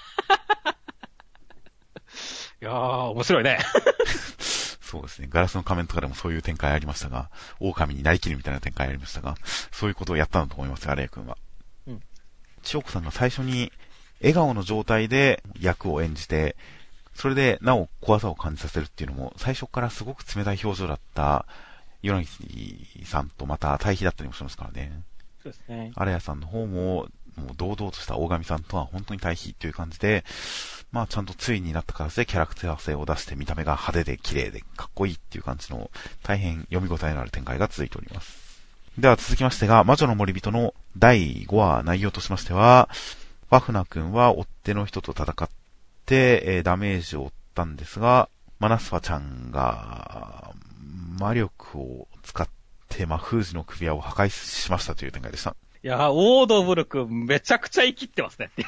いやー、面白いね。 そうですね。ガラスの仮面とかでもそういう展開ありましたが、狼になりきるみたいな展開ありましたが、そういうことをやったんだと思いますよ、アレイ君は。うん。千代子さんが最初に、笑顔の状態で役を演じて、それでなお怖さを感じさせるっていうのも、最初からすごく冷たい表情だった、柳さんとまた対比だったりもしますからね。 そうですね。 アレヤさんの方も、もう堂々とした大神さんとは本当に対比という感じで、まあちゃんと対になった形でキャラクター性を出して見た目が派手で綺麗でかっこいいっていう感じの大変読み応えのある展開が続いております。では続きましてが、魔女の森人のだいごわ内容としましては、ファフナ君は追っ手の人と戦って、えー、ダメージを負ったんですが、マナスファちゃんが魔力を使って、まあ、封じの首輪を破壊しましたという展開でした。 いいやー、オードブル君めちゃくちゃ生きってますねって。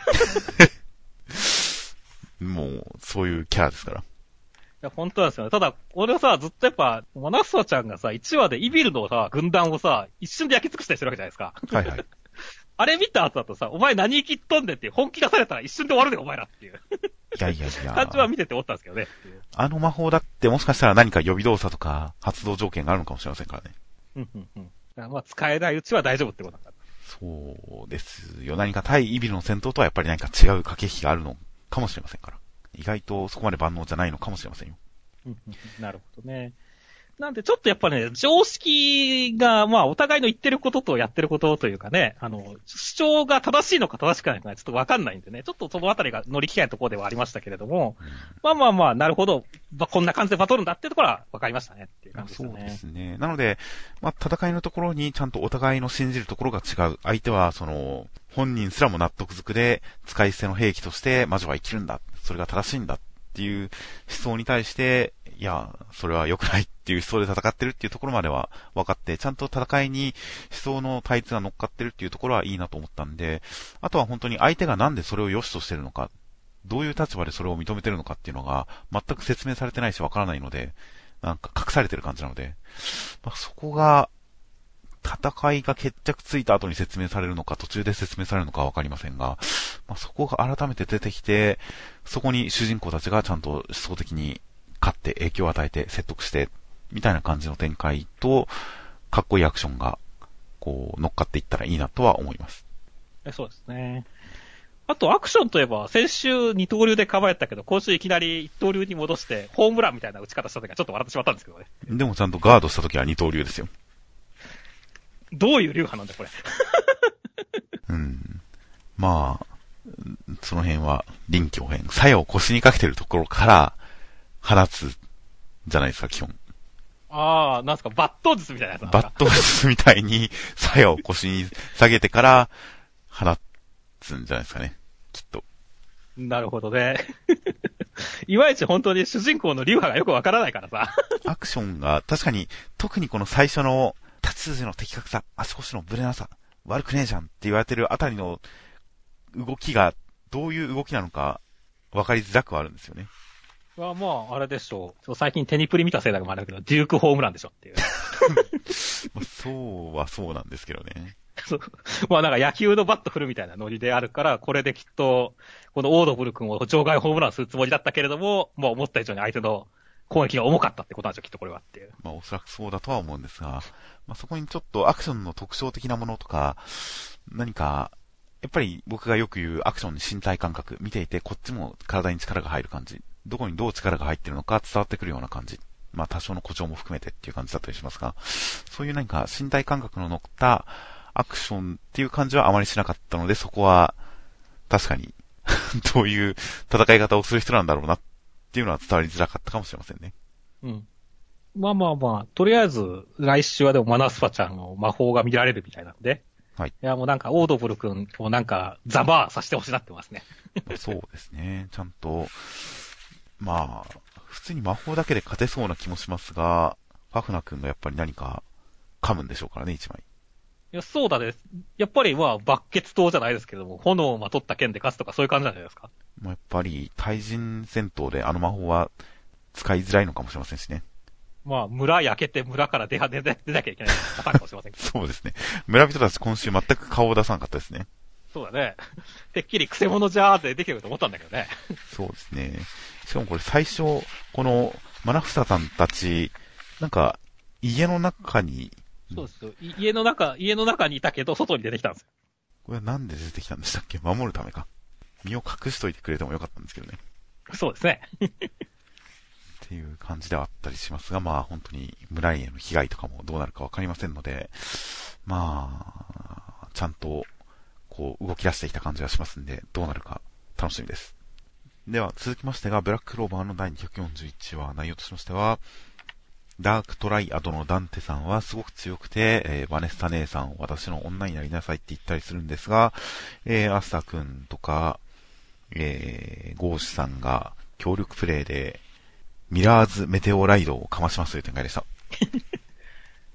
もう、そういうキャラですから。 いや、本当なんですよね。ただ、俺はさ、ずっとやっぱ、マナッサちゃんがさ、いちわでイビルのさ、軍団をさ、一瞬で焼き尽くしたりしてるわけじゃないですか。 はいはい。 あれ見た後だとさ、お前何生きっとんねんっていう本気出されたら一瞬で終わるでお前らっていう。 いやいやいや。 感じは見てて思ったんですけどね。 あの魔法だってもしかしたら何か予備動作とか発動条件があるのかもしれませんからね。 うんうんうん。まあ使えないうちは大丈夫ってことなんだ。 そうですよ。何か対イビルの戦闘とはやっぱり何か違う駆け引きがあるのかもしれませんから。意外とそこまで万能じゃないのかもしれませんよ。 うんうん、なるほどね。なんでちょっとやっぱね、常識が、まあお互いの言ってることとやってることというかね、あの、主張が正しいのか正しくないのかちょっとわかんないんでね、ちょっとそのあたりが乗り気ないところではありましたけれども、うん、まあまあまあ、なるほど、まあ、こんな感じでバトルんだっていうところはわかりましたねっていう感じですね。 そうですね。なので、まあ戦いのところにちゃんとお互いの信じるところが違う。相手はその、本人すらも納得づくで、使い捨ての兵器として魔女は生きるんだ。それが正しいんだっていう思想に対して、いや、それは良くないっていう思想で戦ってるっていうところまでは分かって、ちゃんと戦いに思想の対立が乗っかってるっていうところはいいなと思ったんで、あとは本当に相手がなんでそれを良しとしてるのか、どういう立場でそれを認めてるのかっていうのが全く説明されてないし分からないので、なんか隠されてる感じなので、まあ、そこが、戦いが決着ついた後に説明されるのか、途中で説明されるのかは分かりませんが、まあ、そこが改めて出てきて、そこに主人公たちがちゃんと思想的に勝って影響を与えて説得して、みたいな感じの展開と、かっこいいアクションが、こう、乗っかっていったらいいなとは思います。 そうですね。あと、アクションといえば、先週二刀流で構えたけど、今週いきなり一刀流に戻して、ホームランみたいな打ち方した時はちょっと笑ってしまったんですけどね。 でもちゃんとガードした時は二刀流ですよ。 どういう流派なんだ、これ。 うん。まあ、その辺は臨機応変。鞘を腰にかけてるところから放つじゃないですか、基本。 ああ、なんすか、バット術みたいなやつなんですか。バット術みたいに鞘を腰に下げてから放つんじゃないですかね、きっと。 なるほどね。いまいち本当に主人公の流派がよくわからないからさ。 アクションが確かに、特にこの最初の立ち筋の的確さ、足腰のブレなさ、悪くねえじゃんって言われてるあたりの動きがどういう動きなのか分かりづらくはあるんですよね。 まあまあ、あれでしょう。最近テニプリ見たせいだかもあるけど、デュークホームランでしょっていう。 そうはそうなんですけどね。 まあなんか野球のバット振るみたいなノリであるから、これできっと、このオードブル君を場外ホームランするつもりだったけれども、もう思った以上に相手の攻撃が重かったってことなんでしょ、きっとこれはっていう。 まあおそらくそうだとは思うんですが、まあそこにちょっとアクションの特徴的なものとか、何か、やっぱり僕がよく言うアクションに身体感覚、見ていてこっちも体に力が入る感じ、どこにどう力が入ってるのか伝わってくるような感じ、まあ多少の誇張も含めてっていう感じだったりしますが、そういう何か身体感覚の乗ったアクションっていう感じはあまりしなかったので、そこは確かにどういう戦い方をする人なんだろうなっていうのは伝わりづらかったかもしれませんね。 うん。まあまあまあ、とりあえず来週はでもマナスパちゃんの魔法が見られるみたいなんで、はい。いやもうなんかオードブル君をなんかザバーさせてほしいなってますね。 そうですね。ちゃんと、まあ、普通に魔法だけで勝てそうな気もしますが、ファフナ君がやっぱり何か噛むんでしょうからね、一枚。 いや、そうだね。やっぱりまあ、バッケツ刀じゃないですけども、炎をまとった剣で勝つとかそういう感じじゃないですか。 まあ、やっぱり対人戦闘であの魔法は使いづらいのかもしれませんしね。 まあ、村焼けて村から出出出なきゃいけないパターンかもしれませんけど。 そうですね。村人たち今週全く顔を出さなかったですね。 そうだね。てっきりクセモノじゃーってできると思ったんだけどね。 そうですね。しかもこれ最初、このマナフサさんたち、なんか家の中に、 そうですよ。家の中、家の中にいたけど外に出てきたんですよ。 これはなんで出てきたんでしたっけ？守るためか。身を隠しといてくれてもよかったんですけどね。 そうですね。 っていう感じではあったりしますが、まあ本当に村への被害とかもどうなるかわかりませんので、まあ、ちゃんとこう動き出してきた感じがしますんで、どうなるか楽しみです。では続きましてが、ブラッククローバーのだいにひゃくよんじゅういちわ、内容としましては、ダークトライアドのダンテさんはすごく強くて、えー、バネスタ姉さんを私の女になりなさいって言ったりするんですが、えー、アスタ君とか、えー、ゴーシュさんが協力プレイで、ミラーズメテオライドをかましますという展開でした。 い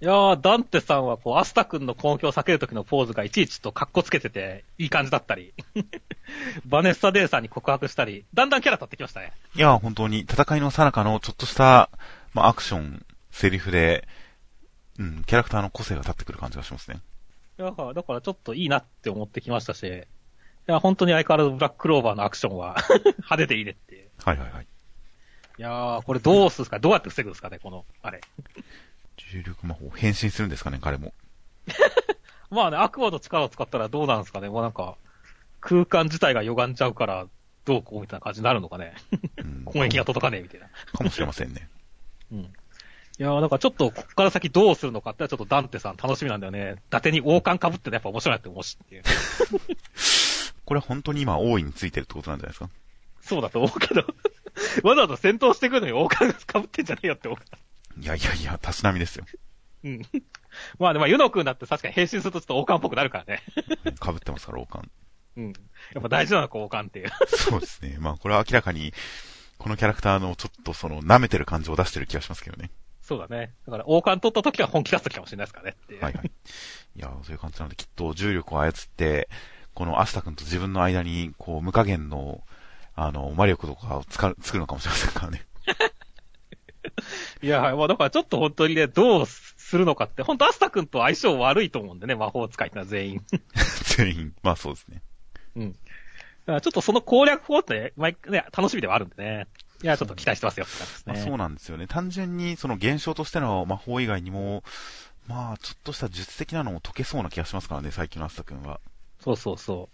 いやー、ダンテさんはこう、アスタ君の根拠を避けるときのポーズがいちいちとカッコつけてて、いい感じだったり。バネッサ・デイさんに告白したり、だんだんキャラ立ってきましたね。 いや、本当に戦いの最中のちょっとした、まあ、アクション、セリフで、うん、キャラクターの個性が立ってくる感じがしますね。 いや、だからちょっといいなって思ってきましたし、いや、本当に相変わらずブラッククローバーのアクションは派手でいいねっていう。 はいはいはい。 いやー、これどうするんですか、どうやって防ぐんですかね、この、あれ。 重力魔法、変身するんですかね、彼も。 まあね、悪魔の力を使ったらどうなんですかね。もうなんか、空間自体が歪んじゃうから、どうこうみたいな感じになるのかね。うん、攻撃が届かねえみたいな。 かもしれませんね。 うん。いやー、だからちょっと、こっから先どうするのかってちょっとダンテさん楽しみなんだよね。伊達に王冠被ってのやっぱ面白いなって思うしっていう。 これは本当に今王位についてるってことなんじゃないですか。 そうだと思うけど。わざわざ戦闘してくるのに王冠が被ってんじゃねえよって思う。 いやいやいや、たしなみですよ。 うん。まあでも、ユノ君だって確かに変身するとちょっと王冠っぽくなるからね。 被ってますから、王冠。 うん。やっぱ大事なのか、王冠っていう。 そうですね。まあ、これは明らかに、このキャラクターのちょっとその、舐めてる感情を出してる気がしますけどね。 そうだね。だから、王冠取った時は本気出す時かもしれないですからねっていう。 はいはい。いや、そういう感じなので、きっと重力を操って、このアスタ君と自分の間に、こう、無加減の、あの、魔力とかをつか作るのかもしれませんからね。 いや、まあだからちょっと本当にね、どうするのかって、本当アスタ君と相性悪いと思うんでね、魔法使いってのは全員。 全員。まあそうですね。 うん。だからちょっとその攻略法って、毎回ね、楽しみではあるんでね。いや、ちょっと期待してますよって感じですね。 まあ、そうなんですよね。単純に、その現象としての魔法以外にも、まあ、ちょっとした術的なのも解けそうな気がしますからね、最近のアスタ君は。 そうそうそう。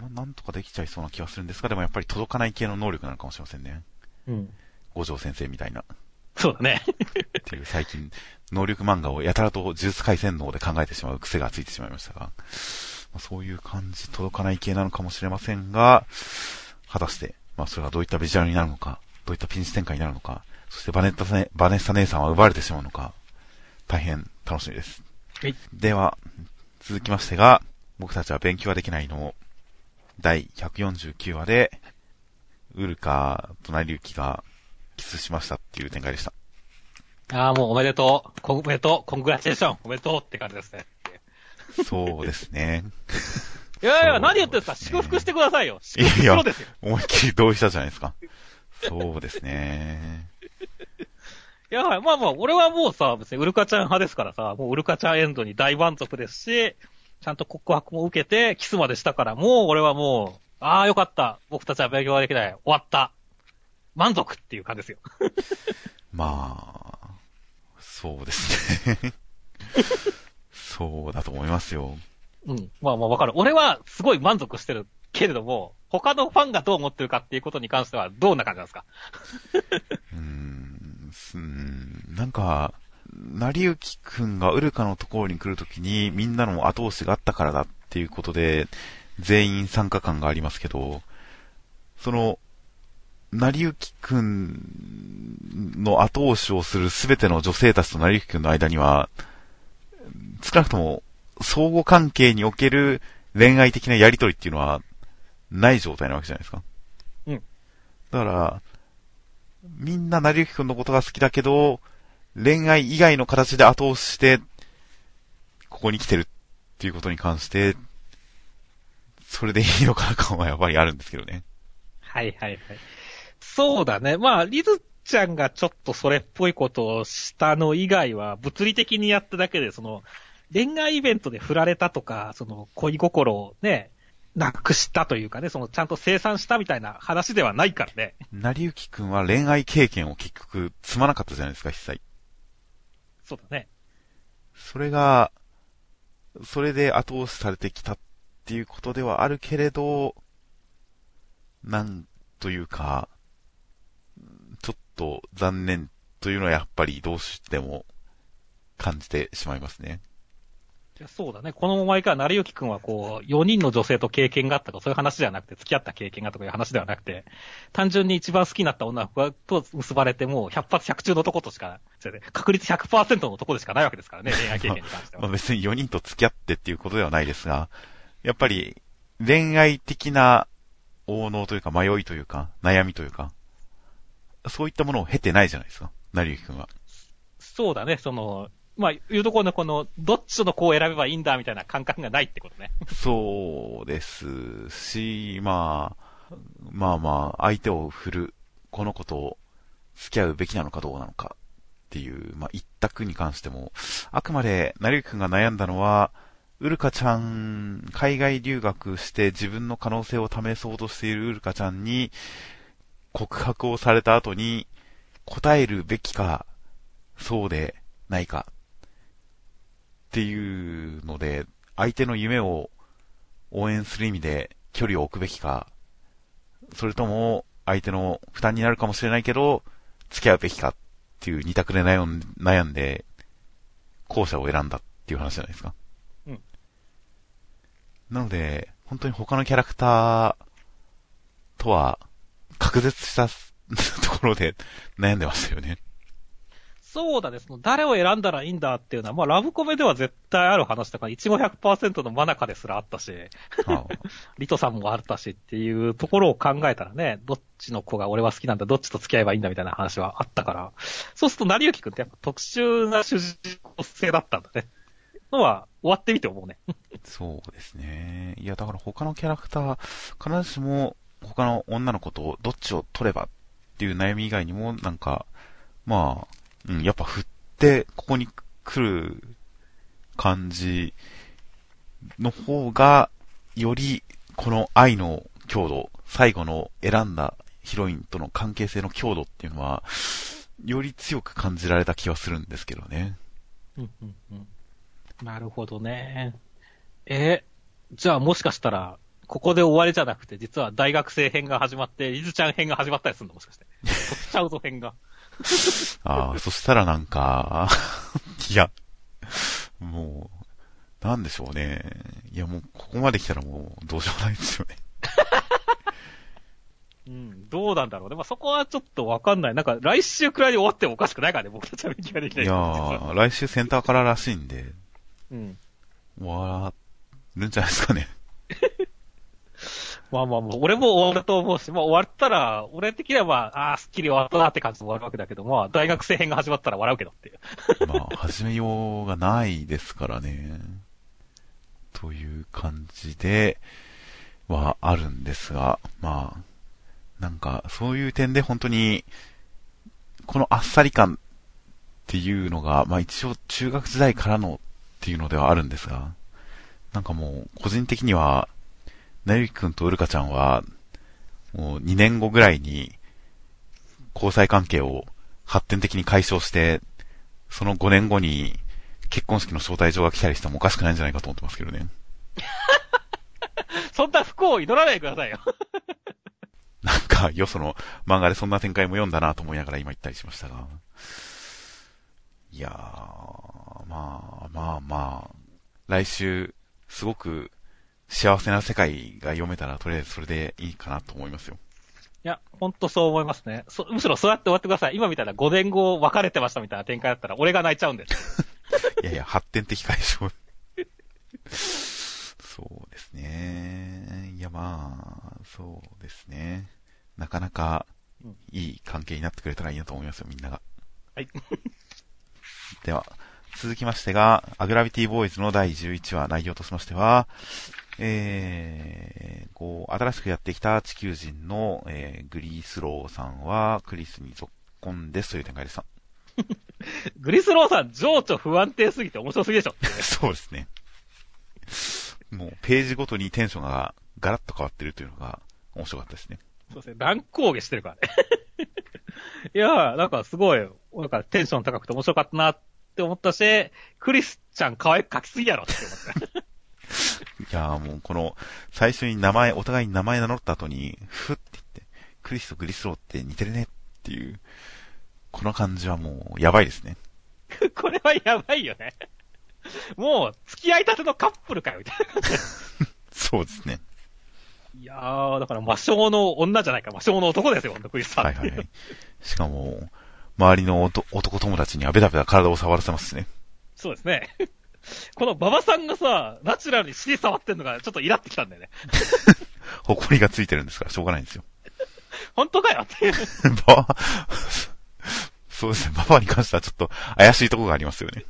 な, なんとかできちゃいそうな気がするんですが、でもやっぱり届かない系の能力なのかもしれませんね。 うん。 五条先生みたいな。 そうだね。 っていう最近、能力漫画をやたらと呪術廻戦能で考えてしまう癖がついてしまいましたが、まあ、そういう感じ、届かない系なのかもしれませんが、果たして、まあそれがどういったビジュアルになるのか、どういったピンチ展開になるのか、そしてバネッタネ、バネッサ姉さんは奪われてしまうのか、大変楽しみです。 はい。 では、続きましてが、僕たちは勉強はできないのだいひゃくよんじゅうきゅうわで、ウルカと成幸がキスしましたっていう展開でした。 ああ、もうおめでとう。おめでとう。コングラチュレーション。おめでとうって感じですね。 そうですね。 いやいや、何言ってんですか、祝福してくださいよ。祝福しろですよ。 いやいや、思いっきり同意したじゃないですか。そうですね。 いや、まあまあ、俺はもうさ、別にウルカちゃん派ですからさ、もうウルカちゃんエンドに大満足ですし、ちゃんと告白も受けて、キスまでしたから、もう俺はもう、ああ、よかった。僕たちは勉強ができない。終わった。満足っていう感じですよ。 まあ、そうですね。そうだと思いますよ。 うん。まあまあわかる。俺はすごい満足してるけれども、他のファンがどう思ってるかっていうことに関してはどんな感じなんですか？ うーん、うーん、なんか、成幸くんがウルカのところに来るときにみんなの後押しがあったからだっていうことで全員参加感がありますけど、その、成幸くんの後押しをするすべての女性たちと成幸くんの間には、少なくとも相互関係における恋愛的なやりとりっていうのはない状態なわけじゃないですか。 うん。 だから、みんな成幸くんのことが好きだけど、恋愛以外の形で後押しして、ここに来てるっていうことに関して、それでいいのかな感はやっぱりあるんですけどね。 はいはいはい。そうだね。まあ、リズちゃんがちょっとそれっぽいことをしたの以外は、物理的にやっただけで、その、恋愛イベントで振られたとか、その恋心をね、なくしたというかね、そのちゃんと生産したみたいな話ではないからね。 成幸くんは恋愛経験を結局積まなかったじゃないですか、一切。 そうだね。 それが、それで後押しされてきたっていうことではあるけれど、なんというか、ちょっと残念というのはやっぱりどうしても感じてしまいますね。 いやそうだね。このままいか、成幸くんはこう、よにんの女性と経験があったとか、そういう話ではなくて、付き合った経験がとかいう話ではなくて、単純に一番好きになった女の子と結ばれて、もうひゃく発ひゃく中のとことしか、確率 ひゃくパーセント のとこでしかないわけですからね、恋愛経験に関しては。 まあ別によにんと付き合ってっていうことではないですが、やっぱり恋愛的な応能というか迷いというか、悩みというか、そういったものを経てないじゃないですか、成幸くんは。 そうだね、その、 まあ、いうところのこの、どっちの子を選べばいいんだみたいな感覚がないってことね。 そうですし、まあ、まあまあ、相手を振る、この子と付き合うべきなのかどうなのかっていう、まあ一択に関しても、あくまで、成幸くんが悩んだのは、ウルカちゃん、海外留学して自分の可能性を試そうとしているウルカちゃんに、告白をされた後に、答えるべきか、そうでないか、っていうので、相手の夢を応援する意味で距離を置くべきか、それとも相手の負担になるかもしれないけど、付き合うべきかっていう二択で悩ん悩んで、後者を選んだっていう話じゃないですか。 うん。 なので、本当に他のキャラクターとは、隔絶したところで悩んでましたよね。 そうだね、その誰を選んだらいいんだっていうのは、まあラブコメでは絶対ある話だから、いちご ひゃくパーセント の真中ですらあったし、 ああリトさんもあったしっていうところを考えたらね、どっちの子が俺は好きなんだ、どっちと付き合えばいいんだみたいな話はあったから、そうすると成幸くんってやっぱ特殊な主人公性だったんだね。のは終わってみて思うね。 そうですね。いや、だから他のキャラクター、必ずしも他の女の子とどっちを取ればっていう悩み以外にも、なんか、まあ、うん、やっぱ振って、ここに来る感じの方が、より、この愛の強度、最後の選んだヒロインとの関係性の強度っていうのは、より強く感じられた気はするんですけどね。 うんうんうん、なるほどね。え、じゃあもしかしたら、ここで終わりじゃなくて、実は大学生編が始まって、リズちゃん編が始まったりするのもしかして。取っちゃうぞ編が。 ああ、そしたらなんか、いや、もう、なんでしょうね。いやもう、ここまで来たらもう、どうしようもないですよね。 うん、どうなんだろうね。まあ、そこはちょっとわかんない。なんか、来週くらいで終わってもおかしくないからね、僕たちは勉強ができない。 いやー、来週センターかららしいんで、 うん。 終わるんじゃないですかね。 まあまあもう、俺も終わると思うし、まあ終わったら、俺的にはまあ、ああ、スッキリ終わったなって感じで終わるわけだけど、まあ、大学生編が始まったら笑うけどっていう。 まあ、始めようがないですからね。という感じで、はあるんですが、まあ、なんか、そういう点で本当に、このあっさり感っていうのが、まあ一応中学時代からのっていうのではあるんですが、なんかもう、個人的には、なゆきくんとうるかちゃんは、もうにねんごぐらいに、交際関係を発展的に解消して、そのごねんごに結婚式の招待状が来たりしてもおかしくないんじゃないかと思ってますけどね。 そんな不幸を祈らないでくださいよ。 なんか、よその漫画でそんな展開も読んだなと思いながら今言ったりしましたが。いやー、まあまあまあ、来週、すごく幸せな世界が読めたらとりあえずそれでいいかなと思いますよ。 いや、ほんとそう思いますね。そむしろそうやって終わってください。今みたいなごねんご別れてましたみたいな展開だったら俺が泣いちゃうんです。 いやいや、発展的解消。そうですね。いやまあ、そうですね。なかなかいい関係になってくれたらいいなと思いますよ、みんなが。 はい。 では、続きましてが、アグラビティボーイズのだいじゅういちわ内容としましては、えー、こう、新しくやってきた地球人の、えー、グリースローさんはクリスに続婚ですという展開でした。 グリスローさん、情緒不安定すぎて面白すぎでしょ。 そうですね。もう、ページごとにテンションがガラッと変わってるというのが面白かったですね。 そうですね。乱高下してるからね。いやー、なんかすごい、なんかテンション高くて面白かったなって思ったし、クリスちゃん可愛く描きすぎやろって思った。 いやーもうこの、最初に名前、お互いに名前名乗った後に、ふって言って、クリスとグリスローって似てるねっていう、この感じはもう、やばいですね。 これはやばいよね。もう、付き合いたてのカップルかよ、みたいな。 そうですね。 いやー、だから魔性の女じゃないか、魔性の男ですよ、クリスさん。 はいはいはい。しかも、周りの男友達にはベタベタ体を触らせますしね。 そうですね。この馬場さんがさ、ナチュラルに尻触ってんのがちょっとイラってきたんだよね。 埃がついてるんですからしょうがないんですよ。 本当かよっていう。 ババそうですね。ババに関してはちょっと怪しいところがありますよね。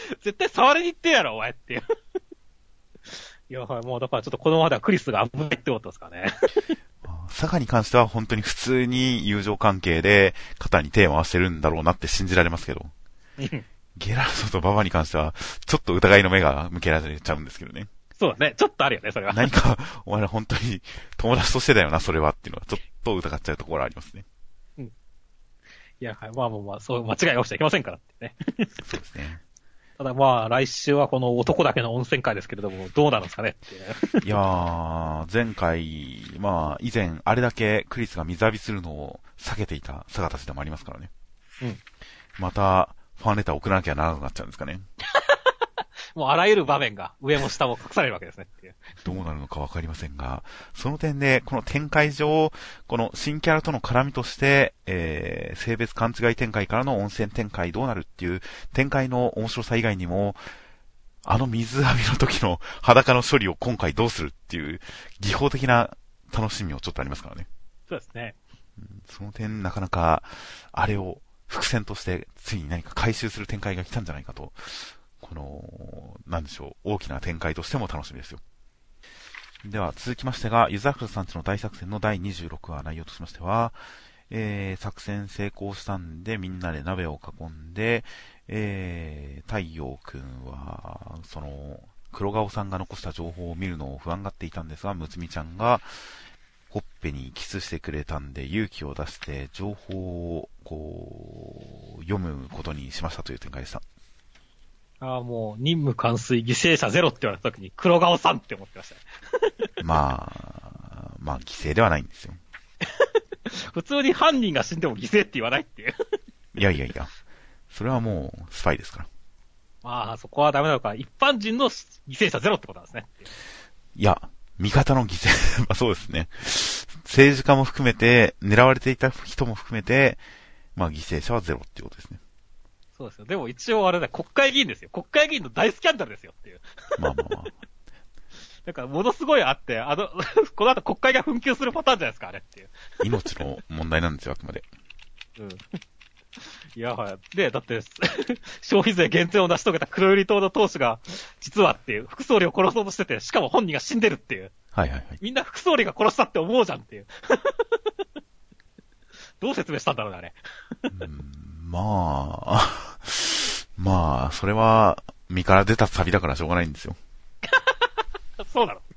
絶対触りに行ってやろ、お前っていう。いや、はい、もうだからちょっとこのままではクリスが危ないってことですかね。 サガに関しては本当に普通に友情関係で肩に手を回してるんだろうなって信じられますけど。ゲラルトとババに関してはちょっと疑いの目が向けられちゃうんですけどね。 そうだね。ちょっとあるよね、それは。 何か、お前ら本当に友達としてだよな、それはっていうのはちょっと疑っちゃうところありますね。 うん。いや、はい、まあまあまあ、そう間違いをしちゃいけませんからってね。 そうですね。 ただまあ、来週はこの男だけの温泉会ですけれども、どうなるんですかねっていう。 いやー、前回、まあ、以前、あれだけクリスが水浴びするのを避けていたサガたちでもありますからね。 うん。 また、ファンレター送らなきゃならなくなっちゃうんですかね。 もうあらゆる場面が上も下も隠されるわけですねっていう。 どうなるのかわかりませんが、その点で、この展開上、この新キャラとの絡みとして、えー、性別勘違い展開からの温泉展開どうなるっていう展開の面白さ以外にも、あの水浴びの時の裸の処理を今回どうするっていう技法的な楽しみもちょっとありますからね。 そうですね。 うん、その点なかなか、あれを伏線としてついに何か回収する展開が来たんじゃないかと、この、なんでしょう、大きな展開としても楽しみですよ。では続きましてが、ユザフルさんちの大作戦のだいにじゅうろくわ内容としましては、えー、作戦成功したんでみんなで鍋を囲んで、えー、太陽くんは、その、黒顔さんが残した情報を見るのを不安がっていたんですが、むつみちゃんが、ほっぺにキスしてくれたんで勇気を出して情報をこう読むことにしましたという展開でした。 ああ、もう任務完遂犠牲者ゼロって言われた時に黒顔さんって思ってましたね。 まあ、まあ犠牲ではないんですよ。 普通に犯人が死んでも犠牲って言わないっていう。 いやいやいや、それはもうスパイですから。 まあそこはダメなのか、一般人の犠牲者ゼロってことなんですね。 いや、味方の犠牲、まあそうですね。政治家も含めて、狙われていた人も含めて、まあ犠牲者はゼロっていうことですね。 そうですよ。でも一応あれだ、国会議員ですよ。国会議員の大スキャンダルですよっていう。 まあまあまあ。 なんかものすごいあって、あの、この後国会が紛糾するパターンじゃないですか、あれっていう。 命の問題なんですよ、あくまで。 うん。いや、はい。で、だって、消費税減税を成し遂げた黒百合党の党首が、実はっていう、副総理を殺そうとしてて、しかも本人が死んでるっていう。 はいはいはい。 みんな副総理が殺したって思うじゃんっていう。どう説明したんだろうね、あれ。 うんまあ、まあ、それは、身から出たサビだからしょうがないんですよ。 そうなの。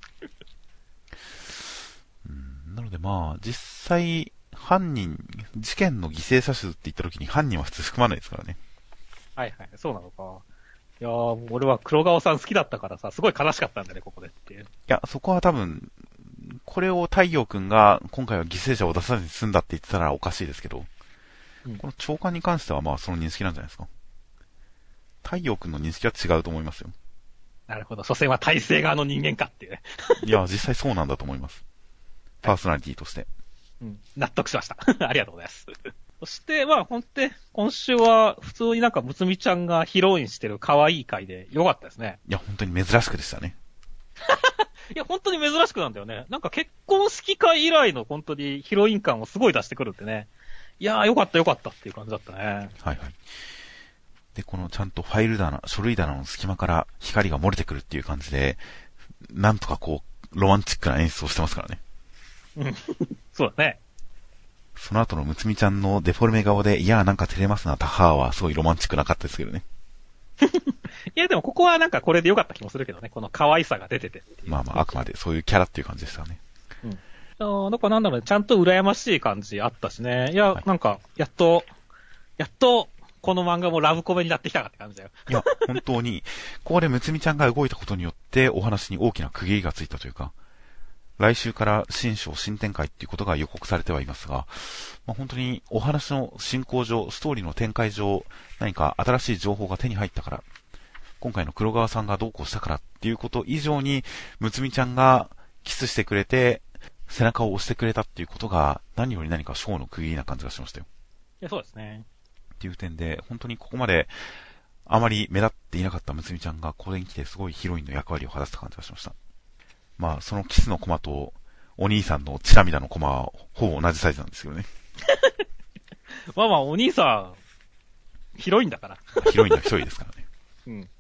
うんなのでまあ、実際、犯人、事件の犠牲者数って言った時に犯人は普通含まないですからね。 はいはい、そうなのか。いやー、俺は黒顔さん好きだったからさ、すごい悲しかったんだね、ここでっていう。いや、そこは多分、これを太陽くんが今回は犠牲者を出さずに済んだって言ってたらおかしいですけど、うん、この長官に関してはまあその認識なんじゃないですか。太陽くんの認識は違うと思いますよ。 なるほど。所詮は体制側の人間かっていうね。 いや、実際そうなんだと思います。パーソナリティとして。 うん、納得しました。ありがとうございます。そして、まあ、ほんと、今週は普通になんかむつみちゃんがヒロインしてる可愛い回でよかったですね。 いや、本当に珍しくでしたね。 いや、本当に珍しくなんだよね。なんか結婚式会以来の本当にヒロイン感をすごい出してくるってね。いやー、よかったよかったっていう感じだったね。はいはい。で、このちゃんとファイル棚、書類棚の隙間から光が漏れてくるっていう感じで、なんとかこう、ロマンチックな演出をしてますからね。 うん。そうだね。 その後のむつみちゃんのデフォルメ顔で、いやーなんか照れますな、タハーはすごいロマンチックなかったですけどね。 いや、でもここはなんかこれでよかった気もするけどね。この可愛さが出ててて。 まあまあ、あくまでそういうキャラっていう感じでしたね。 うん。あなんかなんだろうね、ちゃんと羨ましい感じあったしね。いや、はい、なんか、やっと、やっと、この漫画もラブコメになってきたかって感じだよ。 いや、本当に、ここでむつみちゃんが動いたことによって、お話に大きな区切りがついたというか、来週から新章新展開っていうことが予告されてはいますが、まあ、本当にお話の進行上、ストーリーの展開上、何か新しい情報が手に入ったから、今回の黒川さんがどうこうしたからっていうこと以上に、むつみちゃんがキスしてくれて、背中を押してくれたっていうことが、何より何か章の区切りな感じがしましたよ。 いや、そうですね。 っていう点で、本当にここまで、あまり目立っていなかったむつみちゃんが、これに来てすごいヒロインの役割を果たした感じがしました。まあ、そのキスのコマと、お兄さんのチラミダのコマは、ほぼ同じサイズなんですよね。 まあまあ、お兄さん、ヒロインだから。 ヒロインの一人ですからね。 うん。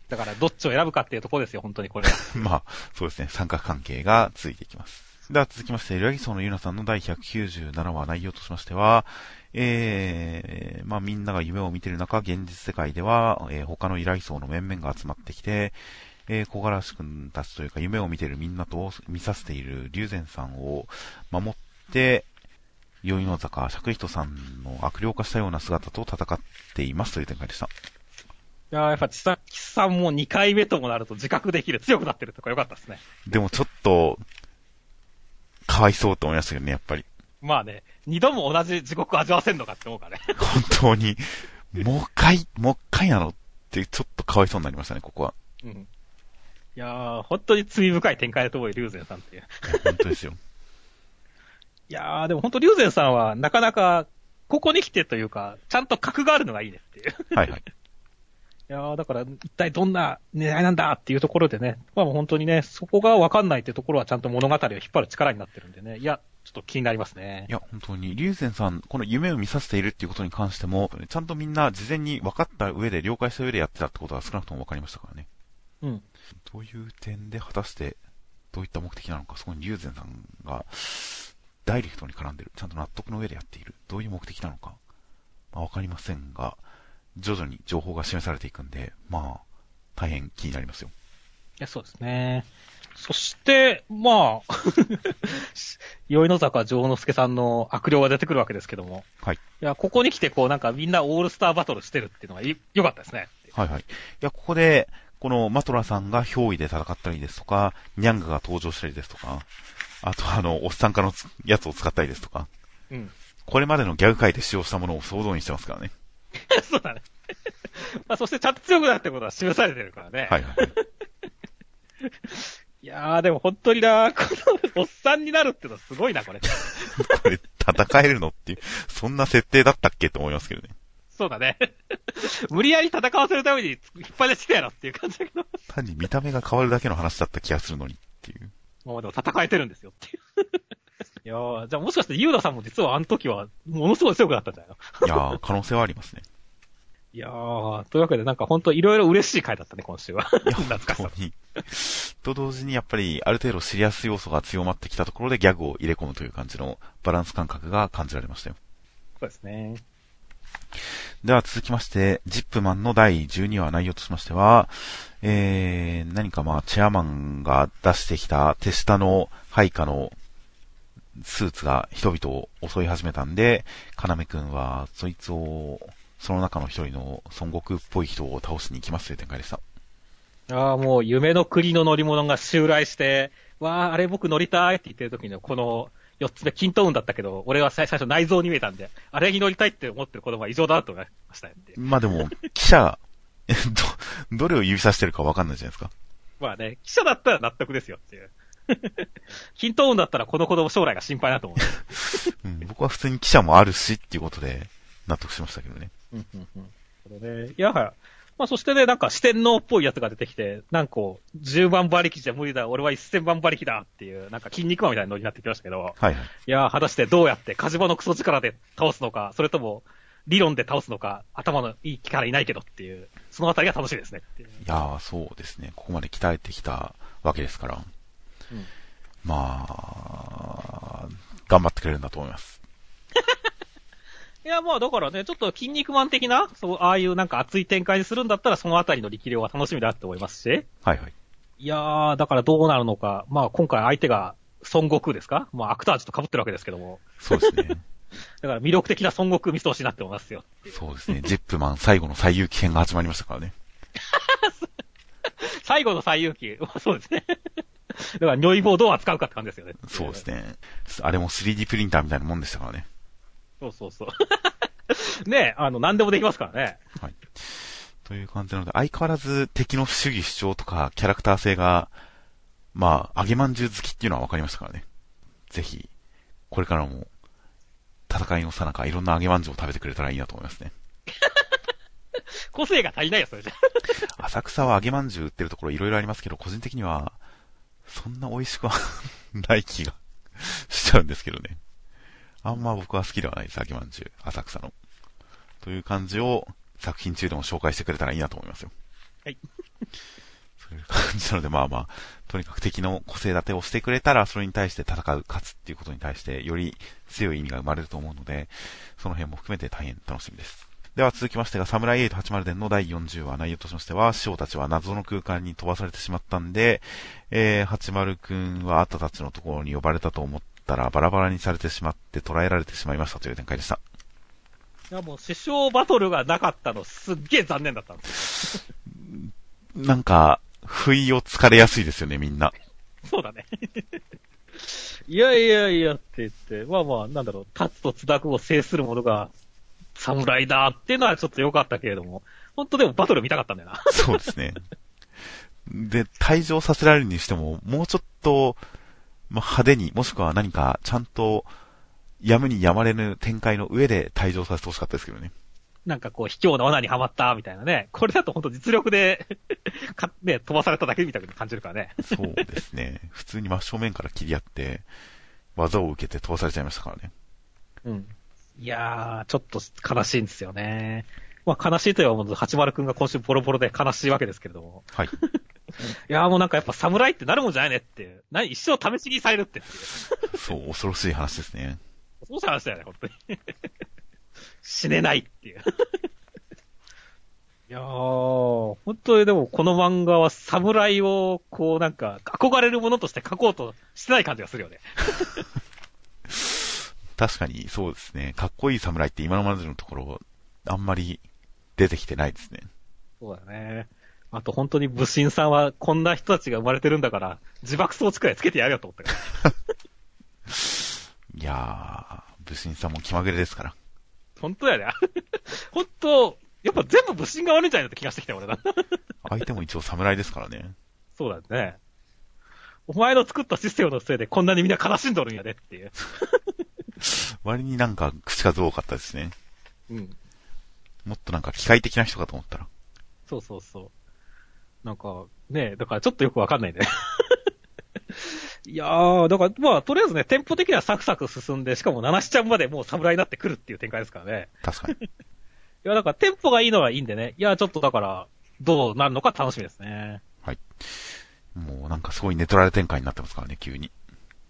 だから、どっちを選ぶかっていうところですよ、本当にこれは。 まあ、そうですね。三角関係が続いていきます。では続きまして、ラギソーのゆなさんのだいひゃくきゅうじゅうななわ内容としましては、えー、まあみんなが夢を見ている中、現実世界では、えー、他の依頼層の面々が集まってきて、えー、小柄しくんたちというか夢を見ているみんなと見させている龍禅さんを守って、宵の坂、釈人さんの悪霊化したような姿と戦っていますという展開でした。 いやー、やっぱ、ちさきさんもにかいめともなると自覚できる、強くなってるとか良かったですね。 でもちょっと、かわいそうと思いましたけどね、やっぱり。 まあね、二度も同じ地獄味わわせんのかって思うからね。 本当に、もう一回、もう一回なのってちょっとかわいそうになりましたね、ここは。 うん。いやー、本当に罪深い展開だと思うよ、龍禅さんっていう。 本当ですよ。 いやー、でも本当龍禅さんはなかなか、ここに来てというか、ちゃんと格があるのがいいねっていう。 はいはい。 いやー、だから一体どんな狙いなんだっていうところでね、まあもう本当にね、そこがわかんないっていうところはちゃんと物語を引っ張る力になってるんでね、いや、ちょっと気になりますね。 いや、本当に、龍禅さん、この夢を見させているっていうことに関しても、ちゃんとみんな事前に分かった上で、了解した上でやってたってことが少なくとも分かりましたからね。 うん。 どういう点で果たして、どういった目的なのか、そこに龍禅さんが、ダイレクトに絡んでる、ちゃんと納得の上でやっている、どういう目的なのか、まあ分かりませんが、徐々に情報が示されていくんで、まあ、大変気になりますよ。 いや、そうですね。そして、まあ、宵の坂城之助さんの悪霊が出てくるわけですけども。 はい。 いや、ここに来て、こう、なんかみんなオールスターバトルしてるっていうのが良かったですね。 はいはい。いや、ここで、このマトラさんが憑依で戦ったりですとか、ニャングが登場したりですとか、あとあの、おっさん化のやつを使ったりですとか、 うん。 これまでのギャグ界で使用したものを総動員してますからね。 そうだね。まあ、そしてちゃんと強くなってことは示されてるからね。 はいはい。 いやー、でも本当にな、このおっさんになるってのはすごいな、これ。 これ、戦えるのっていう、そんな設定だったっけと思いますけどね。 そうだね。無理やり戦わせるために引っ張り出してやろっていう感じだけど。 単に見た目が変わるだけの話だった気がするのにっていう。 もうでも戦えてるんですよっていう。いやー、じゃあもしかしてユーダさんも実はあの時はものすごい強くなったんじゃないの？ いやー、可能性はありますね。 いやー、というわけでなんか本当いろいろ嬉しい回だったね、今週は。 いや、懐かしい。と同時にやっぱりある程度シリアス要素が強まってきたところでギャグを入れ込むという感じのバランス感覚が感じられましたよ。 そうですね。 では続きまして、ジップマンのだいじゅうにわ内容としましては、えー、何かまあ、チェアマンが出してきた手下の配下のスーツが人々を襲い始めたんで、カナメ君はそいつを、その中の一人の孫悟空っぽい人を倒しに行きますという展開でした。 ああ、もう夢の国の乗り物が襲来して、わあ、あれ僕乗りたいって言ってる時のこのよっつめ、キントーンだったけど、俺は最初内臓に見えたんで、あれに乗りたいって思ってる子供は異常だなと思いましたね。 まあでも、記者、ど、どれを指さしてるかわかんないじゃないですか。 まあね、記者だったら納得ですよっていう。キントーンだったらこの子供将来が心配だと思う、 うん。僕は普通に記者もあるしっていうことで納得しましたけどね。 うんうんうん。これね、いやはや、まあそしてね、なんか四天王っぽいやつが出てきて、なんかこう、じゅうばん馬力じゃ無理だ、俺はせんばん馬力だっていう、なんか筋肉マンみたいなノリになってきましたけど、 はいはい。 いやー、果たしてどうやって火事場のクソ力で倒すのか、それとも理論で倒すのか、頭のいい力いないけどっていう、そのあたりが楽しいですねっていう。 いやー、そうですね。ここまで鍛えてきたわけですから。うん、まあ、頑張ってくれるんだと思います。 いや、まあだからね、ちょっと筋肉マン的な、そう、ああいうなんか熱い展開にするんだったら、そのあたりの力量は楽しみだって思いますし。はいはい。 いやー、だからどうなるのか。まあ今回相手が孫悟空ですか？まあアクタージュと被ってるわけですけども。 そうですね。 だから魅力的な孫悟空見通しになって思いますよ。 そうですね。ジップマン最後の最遊記編が始まりましたからね。 最後の最遊記。そうですね。だから如意棒をどう扱うかって感じですよね。 そうですね。あれも スリーディー プリンターみたいなもんでしたからね。 そうそうそう。ねえ、あの、何でもできますからね。 はい。という感じなので、相変わらず敵の主義主張とかキャラクター性が、まあ、揚げまんじゅう好きっていうのは分かりましたからね。ぜひ、これからも、戦いのさなかいろんな揚げまんじゅうを食べてくれたらいいなと思いますね。 個性が足りないよ、それじゃ。 浅草は揚げまんじゅう売ってるところいろいろありますけど、個人的には、そんな美味しくはない気がしちゃうんですけどね。あんま僕は好きではないです、揚げまんじゅう、浅草の。という感じを作品中でも紹介してくれたらいいなと思いますよ。 はい。 そういう感じなので、まあまあ、とにかく敵の個性立てをしてくれたら、それに対して戦う、勝つっていうことに対して、より強い意味が生まれると思うので、その辺も含めて大変楽しみです。では続きましてが、サムライエイトはちじゅう伝のだいよんじゅうわ、内容としましては、師匠たちは謎の空間に飛ばされてしまったんで、えー、はちじゅうくんはあったたちのところに呼ばれたと思ったら、バラバラにされてしまって捕らえられてしまいましたという展開でした。 いやもう師匠バトルがなかったのすっげえ残念だったんですよ。 なんか、不意をつかれやすいですよね、みんな。 そうだね。いやいやいやって言って、まあまあ、なんだろう、タツとツダクを制する者が、侍だっていうのはちょっと良かったけれども、本当でもバトル見たかったんだよな。 そうですね。で、退場させられるにしても、もうちょっと、まあ、派手に、もしくは何か、ちゃんと、やむにやまれぬ展開の上で退場させてほしかったですけどね。 なんかこう、卑怯な罠にはまったみたいなね。これだと本当実力でか、ね、飛ばされただけみたいな感じるからね。 そうですね。普通に真正面から切り合って、技を受けて飛ばされちゃいましたからね。 うん。いやー、ちょっと悲しいんですよね。まあ悲しいというのは、はちまるくんが今週ボロボロで悲しいわけですけれども。 はい。 いやーもうなんかやっぱ侍ってなるもんじゃないねっていう。何、一生試し切りされるってっていう。 そう、恐ろしい話ですね。 そうした話だよね、本当に。死ねないっていう。いやー、本当にでもこの漫画は侍をこうなんか憧れるものとして描こうとしてない感じがするよね。 確かにそうですね。かっこいい侍って今のまでのところあんまり出てきてないですね。 そうだね。あと本当に武神さんはこんな人たちが生まれてるんだから自爆装置くらいつけてやるよと思ったから。 いやー、武神さんも気まぐれですから。 本当やね。本当、やっぱ全部武神が悪いんじゃないのって気がしてきた俺だ。 相手も一応侍ですからね。 そうだね。お前の作ったシステムのせいでこんなにみんな悲しんどるんやでっていう。 割になんか口数多かったですね。 うん。 もっとなんか機械的な人かと思ったら。 そうそうそう。なんか、ねえ、だからちょっとよくわかんないね。いやー、だから、まあ、とりあえずね、テンポ的にはサクサク進んで、しかも、ナナシちゃんまでもう侍になってくるっていう展開ですからね。 確かに。 いや、だから、テンポがいいのはいいんでね。いや、ちょっとだから、どうなるのか楽しみですね。 はい。もうなんかすごいネトラレ展開になってますからね、急に。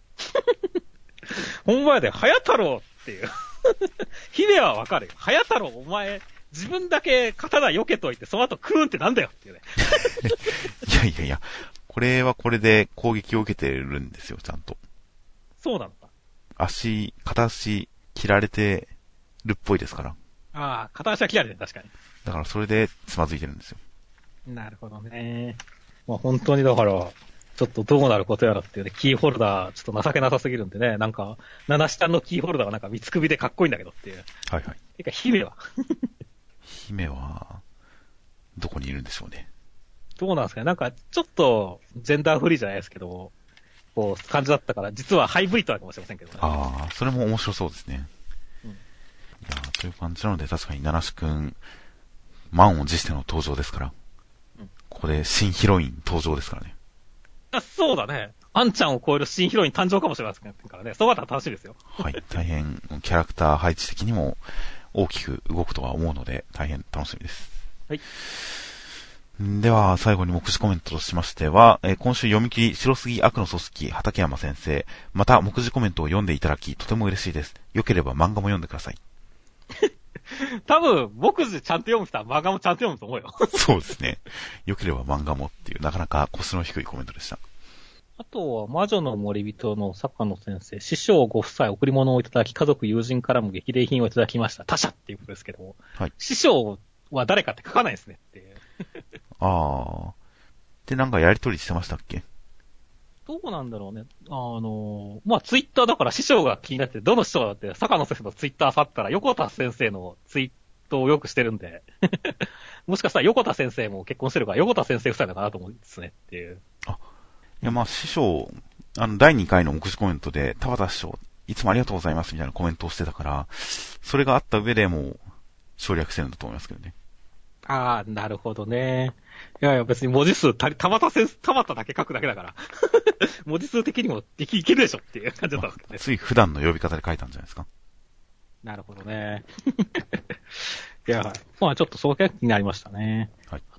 ほんまやで、早太郎っていう。姫はわかるよ。早太郎、お前、自分だけ刀避けといて、その後クーンってなんだよっていうね。 いやいやいや、これはこれで攻撃を受けてるんですよ、ちゃんと。 そうなのか。 足、片足切られてるっぽいですから。 ああ、片足は切られてる、確かに。 だからそれでつまずいてるんですよ。 なるほどね。まあ本当にだから、ちょっとどうなることやらっていうね、キーホルダー、ちょっと情けなさすぎるんでね、なんか、七下のキーホルダーがなんか三つ首でかっこいいんだけどっていう。 はいはい。 てか、姫は姫は、どこにいるんでしょうね。 どうなんですかね、なんか、ちょっと、ジェンダーフリーじゃないですけど、こう、感じだったから、実はハイブリッドなのかもしれませんけどね。 ああ、それも面白そうですね。うん、いやという感じなので、確かに七志くん、満を持しての登場ですから。うん、ここで新ヒロイン登場ですからね。 あ、そうだね。アンちゃんを超える新ヒロイン誕生かもしれませんからね。そうなったら楽しいですよ。 はい。大変、キャラクター配置的にも大きく動くとは思うので、大変楽しみです。 はい。 では、最後に目次コメントとしましては、えー、今週読み切り、白杉悪の組織、畠山先生、また目次コメントを読んでいただき、とても嬉しいです。よければ漫画も読んでください。 多分、目次ちゃんと読む人は漫画もちゃんと読むと思うよ。 そうですね。よければ漫画もっていう、なかなか腰の低いコメントでした。 あとは、魔女の森人の坂野先生、師匠ご夫妻贈り物をいただき、家族友人からも激励品をいただきました。他者っていうことですけども、はい、師匠は誰かって書かないですねっていう。ああ。で、なんかやりとりしてましたっけ？ どうなんだろうね。あの、まあ、ツイッターだから師匠が気になって、どの師匠だって、坂野先生のツイッターさったら、横田先生のツイートをよくしてるんで、もしかしたら横田先生も結婚してるから、横田先生夫妻だかなと思うんですねっていう。 あ、いや、まあ、師匠、あの、だいにかいの目次コメントで、田畑師匠、いつもありがとうございますみたいなコメントをしてたから、それがあった上でもう、省略してるんだと思いますけどね。 ああ、なるほどね。いやいや、別に文字数足り、たまたせん、たまただけ書くだけだから。文字数的にもでき、いけるでしょっていう感じだったんですけどね。 つい普段の呼び方で書いたんじゃないですか。 なるほどね。いや、まあちょっとそこが気になりましたね。はい。あ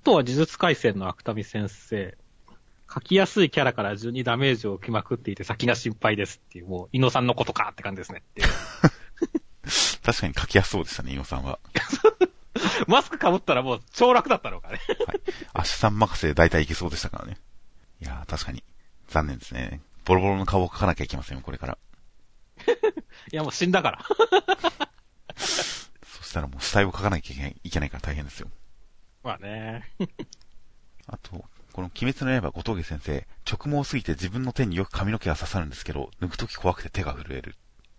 とは呪術廻戦の芥見先生。書きやすいキャラから順にダメージを受けまくっていて先が心配ですっていう、もう、伊野さんのことかって感じですねっていう。 確かに書きやすそうでしたね、伊野さんは。 マスク被ったらもう超楽だったのかね。 はい。アシさん任せで大体いけそうでしたからね。いやー、確かに。残念ですね。ボロボロの顔を描かなきゃいけませんよ、これから。 いや、もう死んだから。 そしたらもう死体を描かなきゃいけない、いけないから大変ですよ。 まあね。 あと、この鬼滅の刃小峠先生、直毛すぎて自分の手によく髪の毛が刺さるんですけど、抜くとき怖くて手が震える。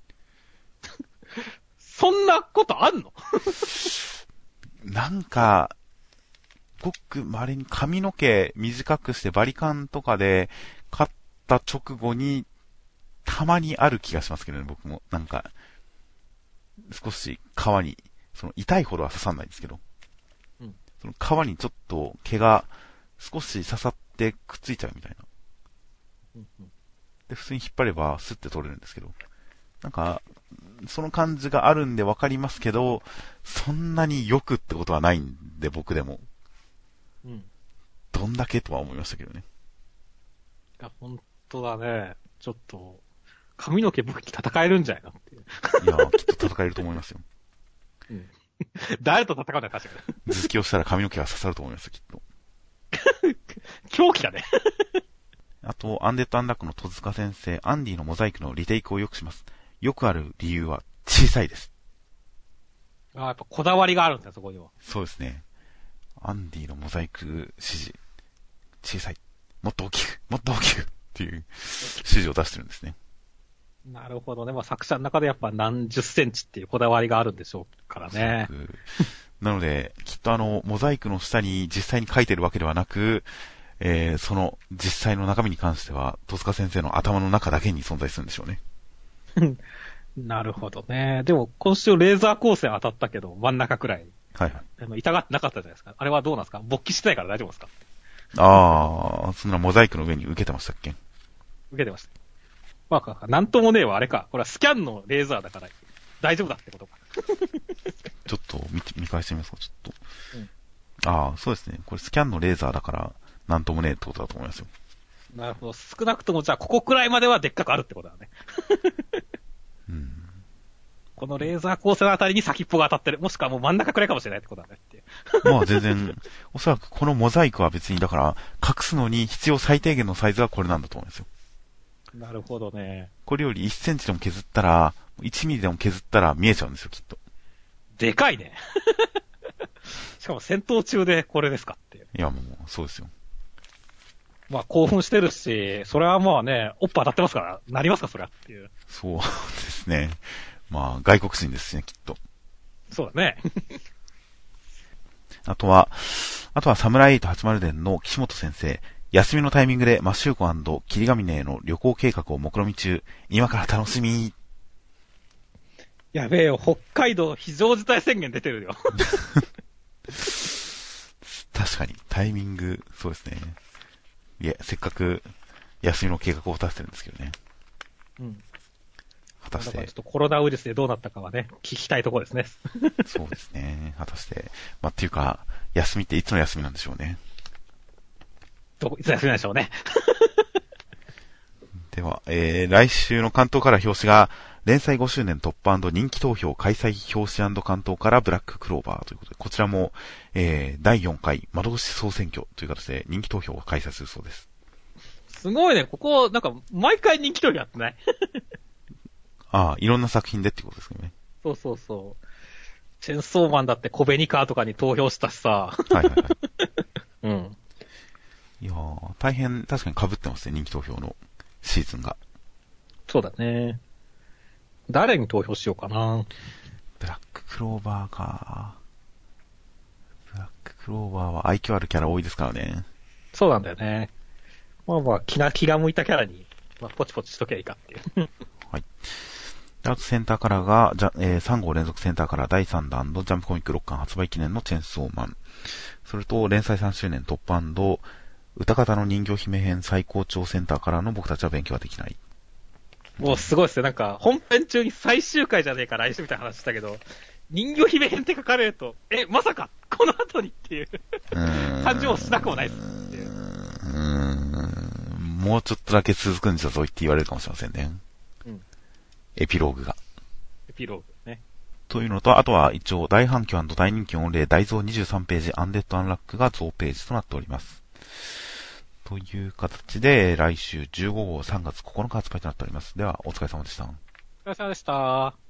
そんなことあんの？ なんか、ごく稀に髪の毛短くしてバリカンとかでカッた直後にたまにある気がしますけどね、僕も。なんか、少し皮に、その痛いほどは刺さんないんですけど、うん、その皮にちょっと毛が少し刺さってくっついちゃうみたいな。うんうん、で、普通に引っ張ればスッて取れるんですけど、なんか、その感じがあるんでわかりますけど、そんなによくってことはないんで、僕でも。うん。どんだけとは思いましたけどね。 いや、ほんとだね。ちょっと、髪の毛武器戦えるんじゃないのっていう。いや、きっと戦えると思いますよ。 うん。誰と戦うんだよ、確かに。 頭突きをしたら髪の毛が刺さると思いますよ、きっと。 狂気だね。 あと、アンデッドアンラックの戸塚先生、アンディのモザイクのリテイクを良くします。よくある理由は小さいです。 ああ、やっぱこだわりがあるんだ、そこには。 そうですね。アンディのモザイク指示。小さい。もっと大きく、もっと大きくっていう指示を出してるんですね。 なるほどね。まあ、作者の中でやっぱ何十センチっていうこだわりがあるんでしょうからね。 なので、きっとあの、モザイクの下に実際に書いてるわけではなく、えー、その実際の中身に関しては、戸塚先生の頭の中だけに存在するんでしょうね。 なるほどね。でも今週レーザー光線当たったけど、真ん中くらい。 はいはい。 あの痛がってなかったじゃないですか。あれはどうなんですか？勃起してないから大丈夫ですか？ ああ、そんなモザイクの上に受けてましたっけ？ 受けてました。まあ、なんともねえわ、あれか。これはスキャンのレーザーだから大丈夫だってことか。 ちょっと見て、見返してみますか、ちょっと。うん、ああ、そうですね。これスキャンのレーザーだから、なんともねえってことだと思いますよ。 なるほど。少なくともじゃあ、ここくらいまではでっかくあるってことだね。うん、このレーザー光線のあたりに先っぽが当たってる。もしくはもう真ん中くらいかもしれないってことだねって。 まあ全然、おそらくこのモザイクは別にだから、隠すのに必要最低限のサイズはこれなんだと思うんですよ。 なるほどね。 これよりいちセンチでも削ったら、いちミリでも削ったら見えちゃうんですよ、きっと。 でかいね。しかも戦闘中でこれですかっていう。 いやもう、そうですよ。 まあ興奮してるし、それはまあね、おっぱ当たってますから、なりますかそれはっていう。 そうですね。まあ外国人ですね、きっと。 そうだね。 あとは、あとはサムライエイトはちじゅう伝の岸本先生。休みのタイミングでマッシューコ&霧ヶ峰への旅行計画を目論み中。今から楽しみ。 やべえよ、北海道非常事態宣言出てるよ。 確かに、タイミング、そうですね。いや、せっかく休みの計画を立ててるんですけどね。うん。果たして。 ちょっとコロナウイルスでどうなったかはね、聞きたいところですね。 そうですね。果たして。まあ、っていうか、休みっていつの休みなんでしょうね。 どこ、いつの休みなんでしょうね。 では、えー、来週の関東から表紙が、連載ごしゅうねん突破&人気投票開催表紙&関東からブラッククローバーということで、こちらも、えー、だいよんかい窓口総選挙という形で人気投票を開催するそうです。 すごいね、ここ、なんか、毎回人気投票やってない？ ああ、いろんな作品でってことですよね。 そうそうそう。チェンソーマンだってコベニカーとかに投票したしさ。 はいはいはい。 うん。 いやー、大変確かに被ってますね、人気投票のシーズンが。 そうだね。誰に投票しようかな。 ブラッククローバーか。ブラッククローバーは愛嬌あるキャラ多いですからね。 そうなんだよね。まあまあ、気が、気が向いたキャラに、まあ、ポチポチしときゃいいかっていう。はい。 あとセンターカラーが、じゃ、えー、さん号連続センターカラーだいさんだんのジャンプコミックろっかん発売記念のチェンソーマン。それと、連載さんしゅうねん突破&歌方の人形姫編最高潮センターカラーの僕たちは勉強はできない。もうすごいっすね。なんか、本編中に最終回じゃねえか来週みたいな話したけど、 人魚姫編って書かれると、え、まさか、この後にっていう感じもしなくもないです。 うーん、もうちょっとだけ続くんじゃぞいって言われるかもしれませんね。うん。エピローグが。 エピローグね。 というのと、あとは一応大反響&大人気御礼大増にじゅうさんページアンデッドアンラックが増ページとなっております。という形で来週じゅうご号さんがつここのか発売となっております。ではお疲れ様でした。 お疲れ様でした。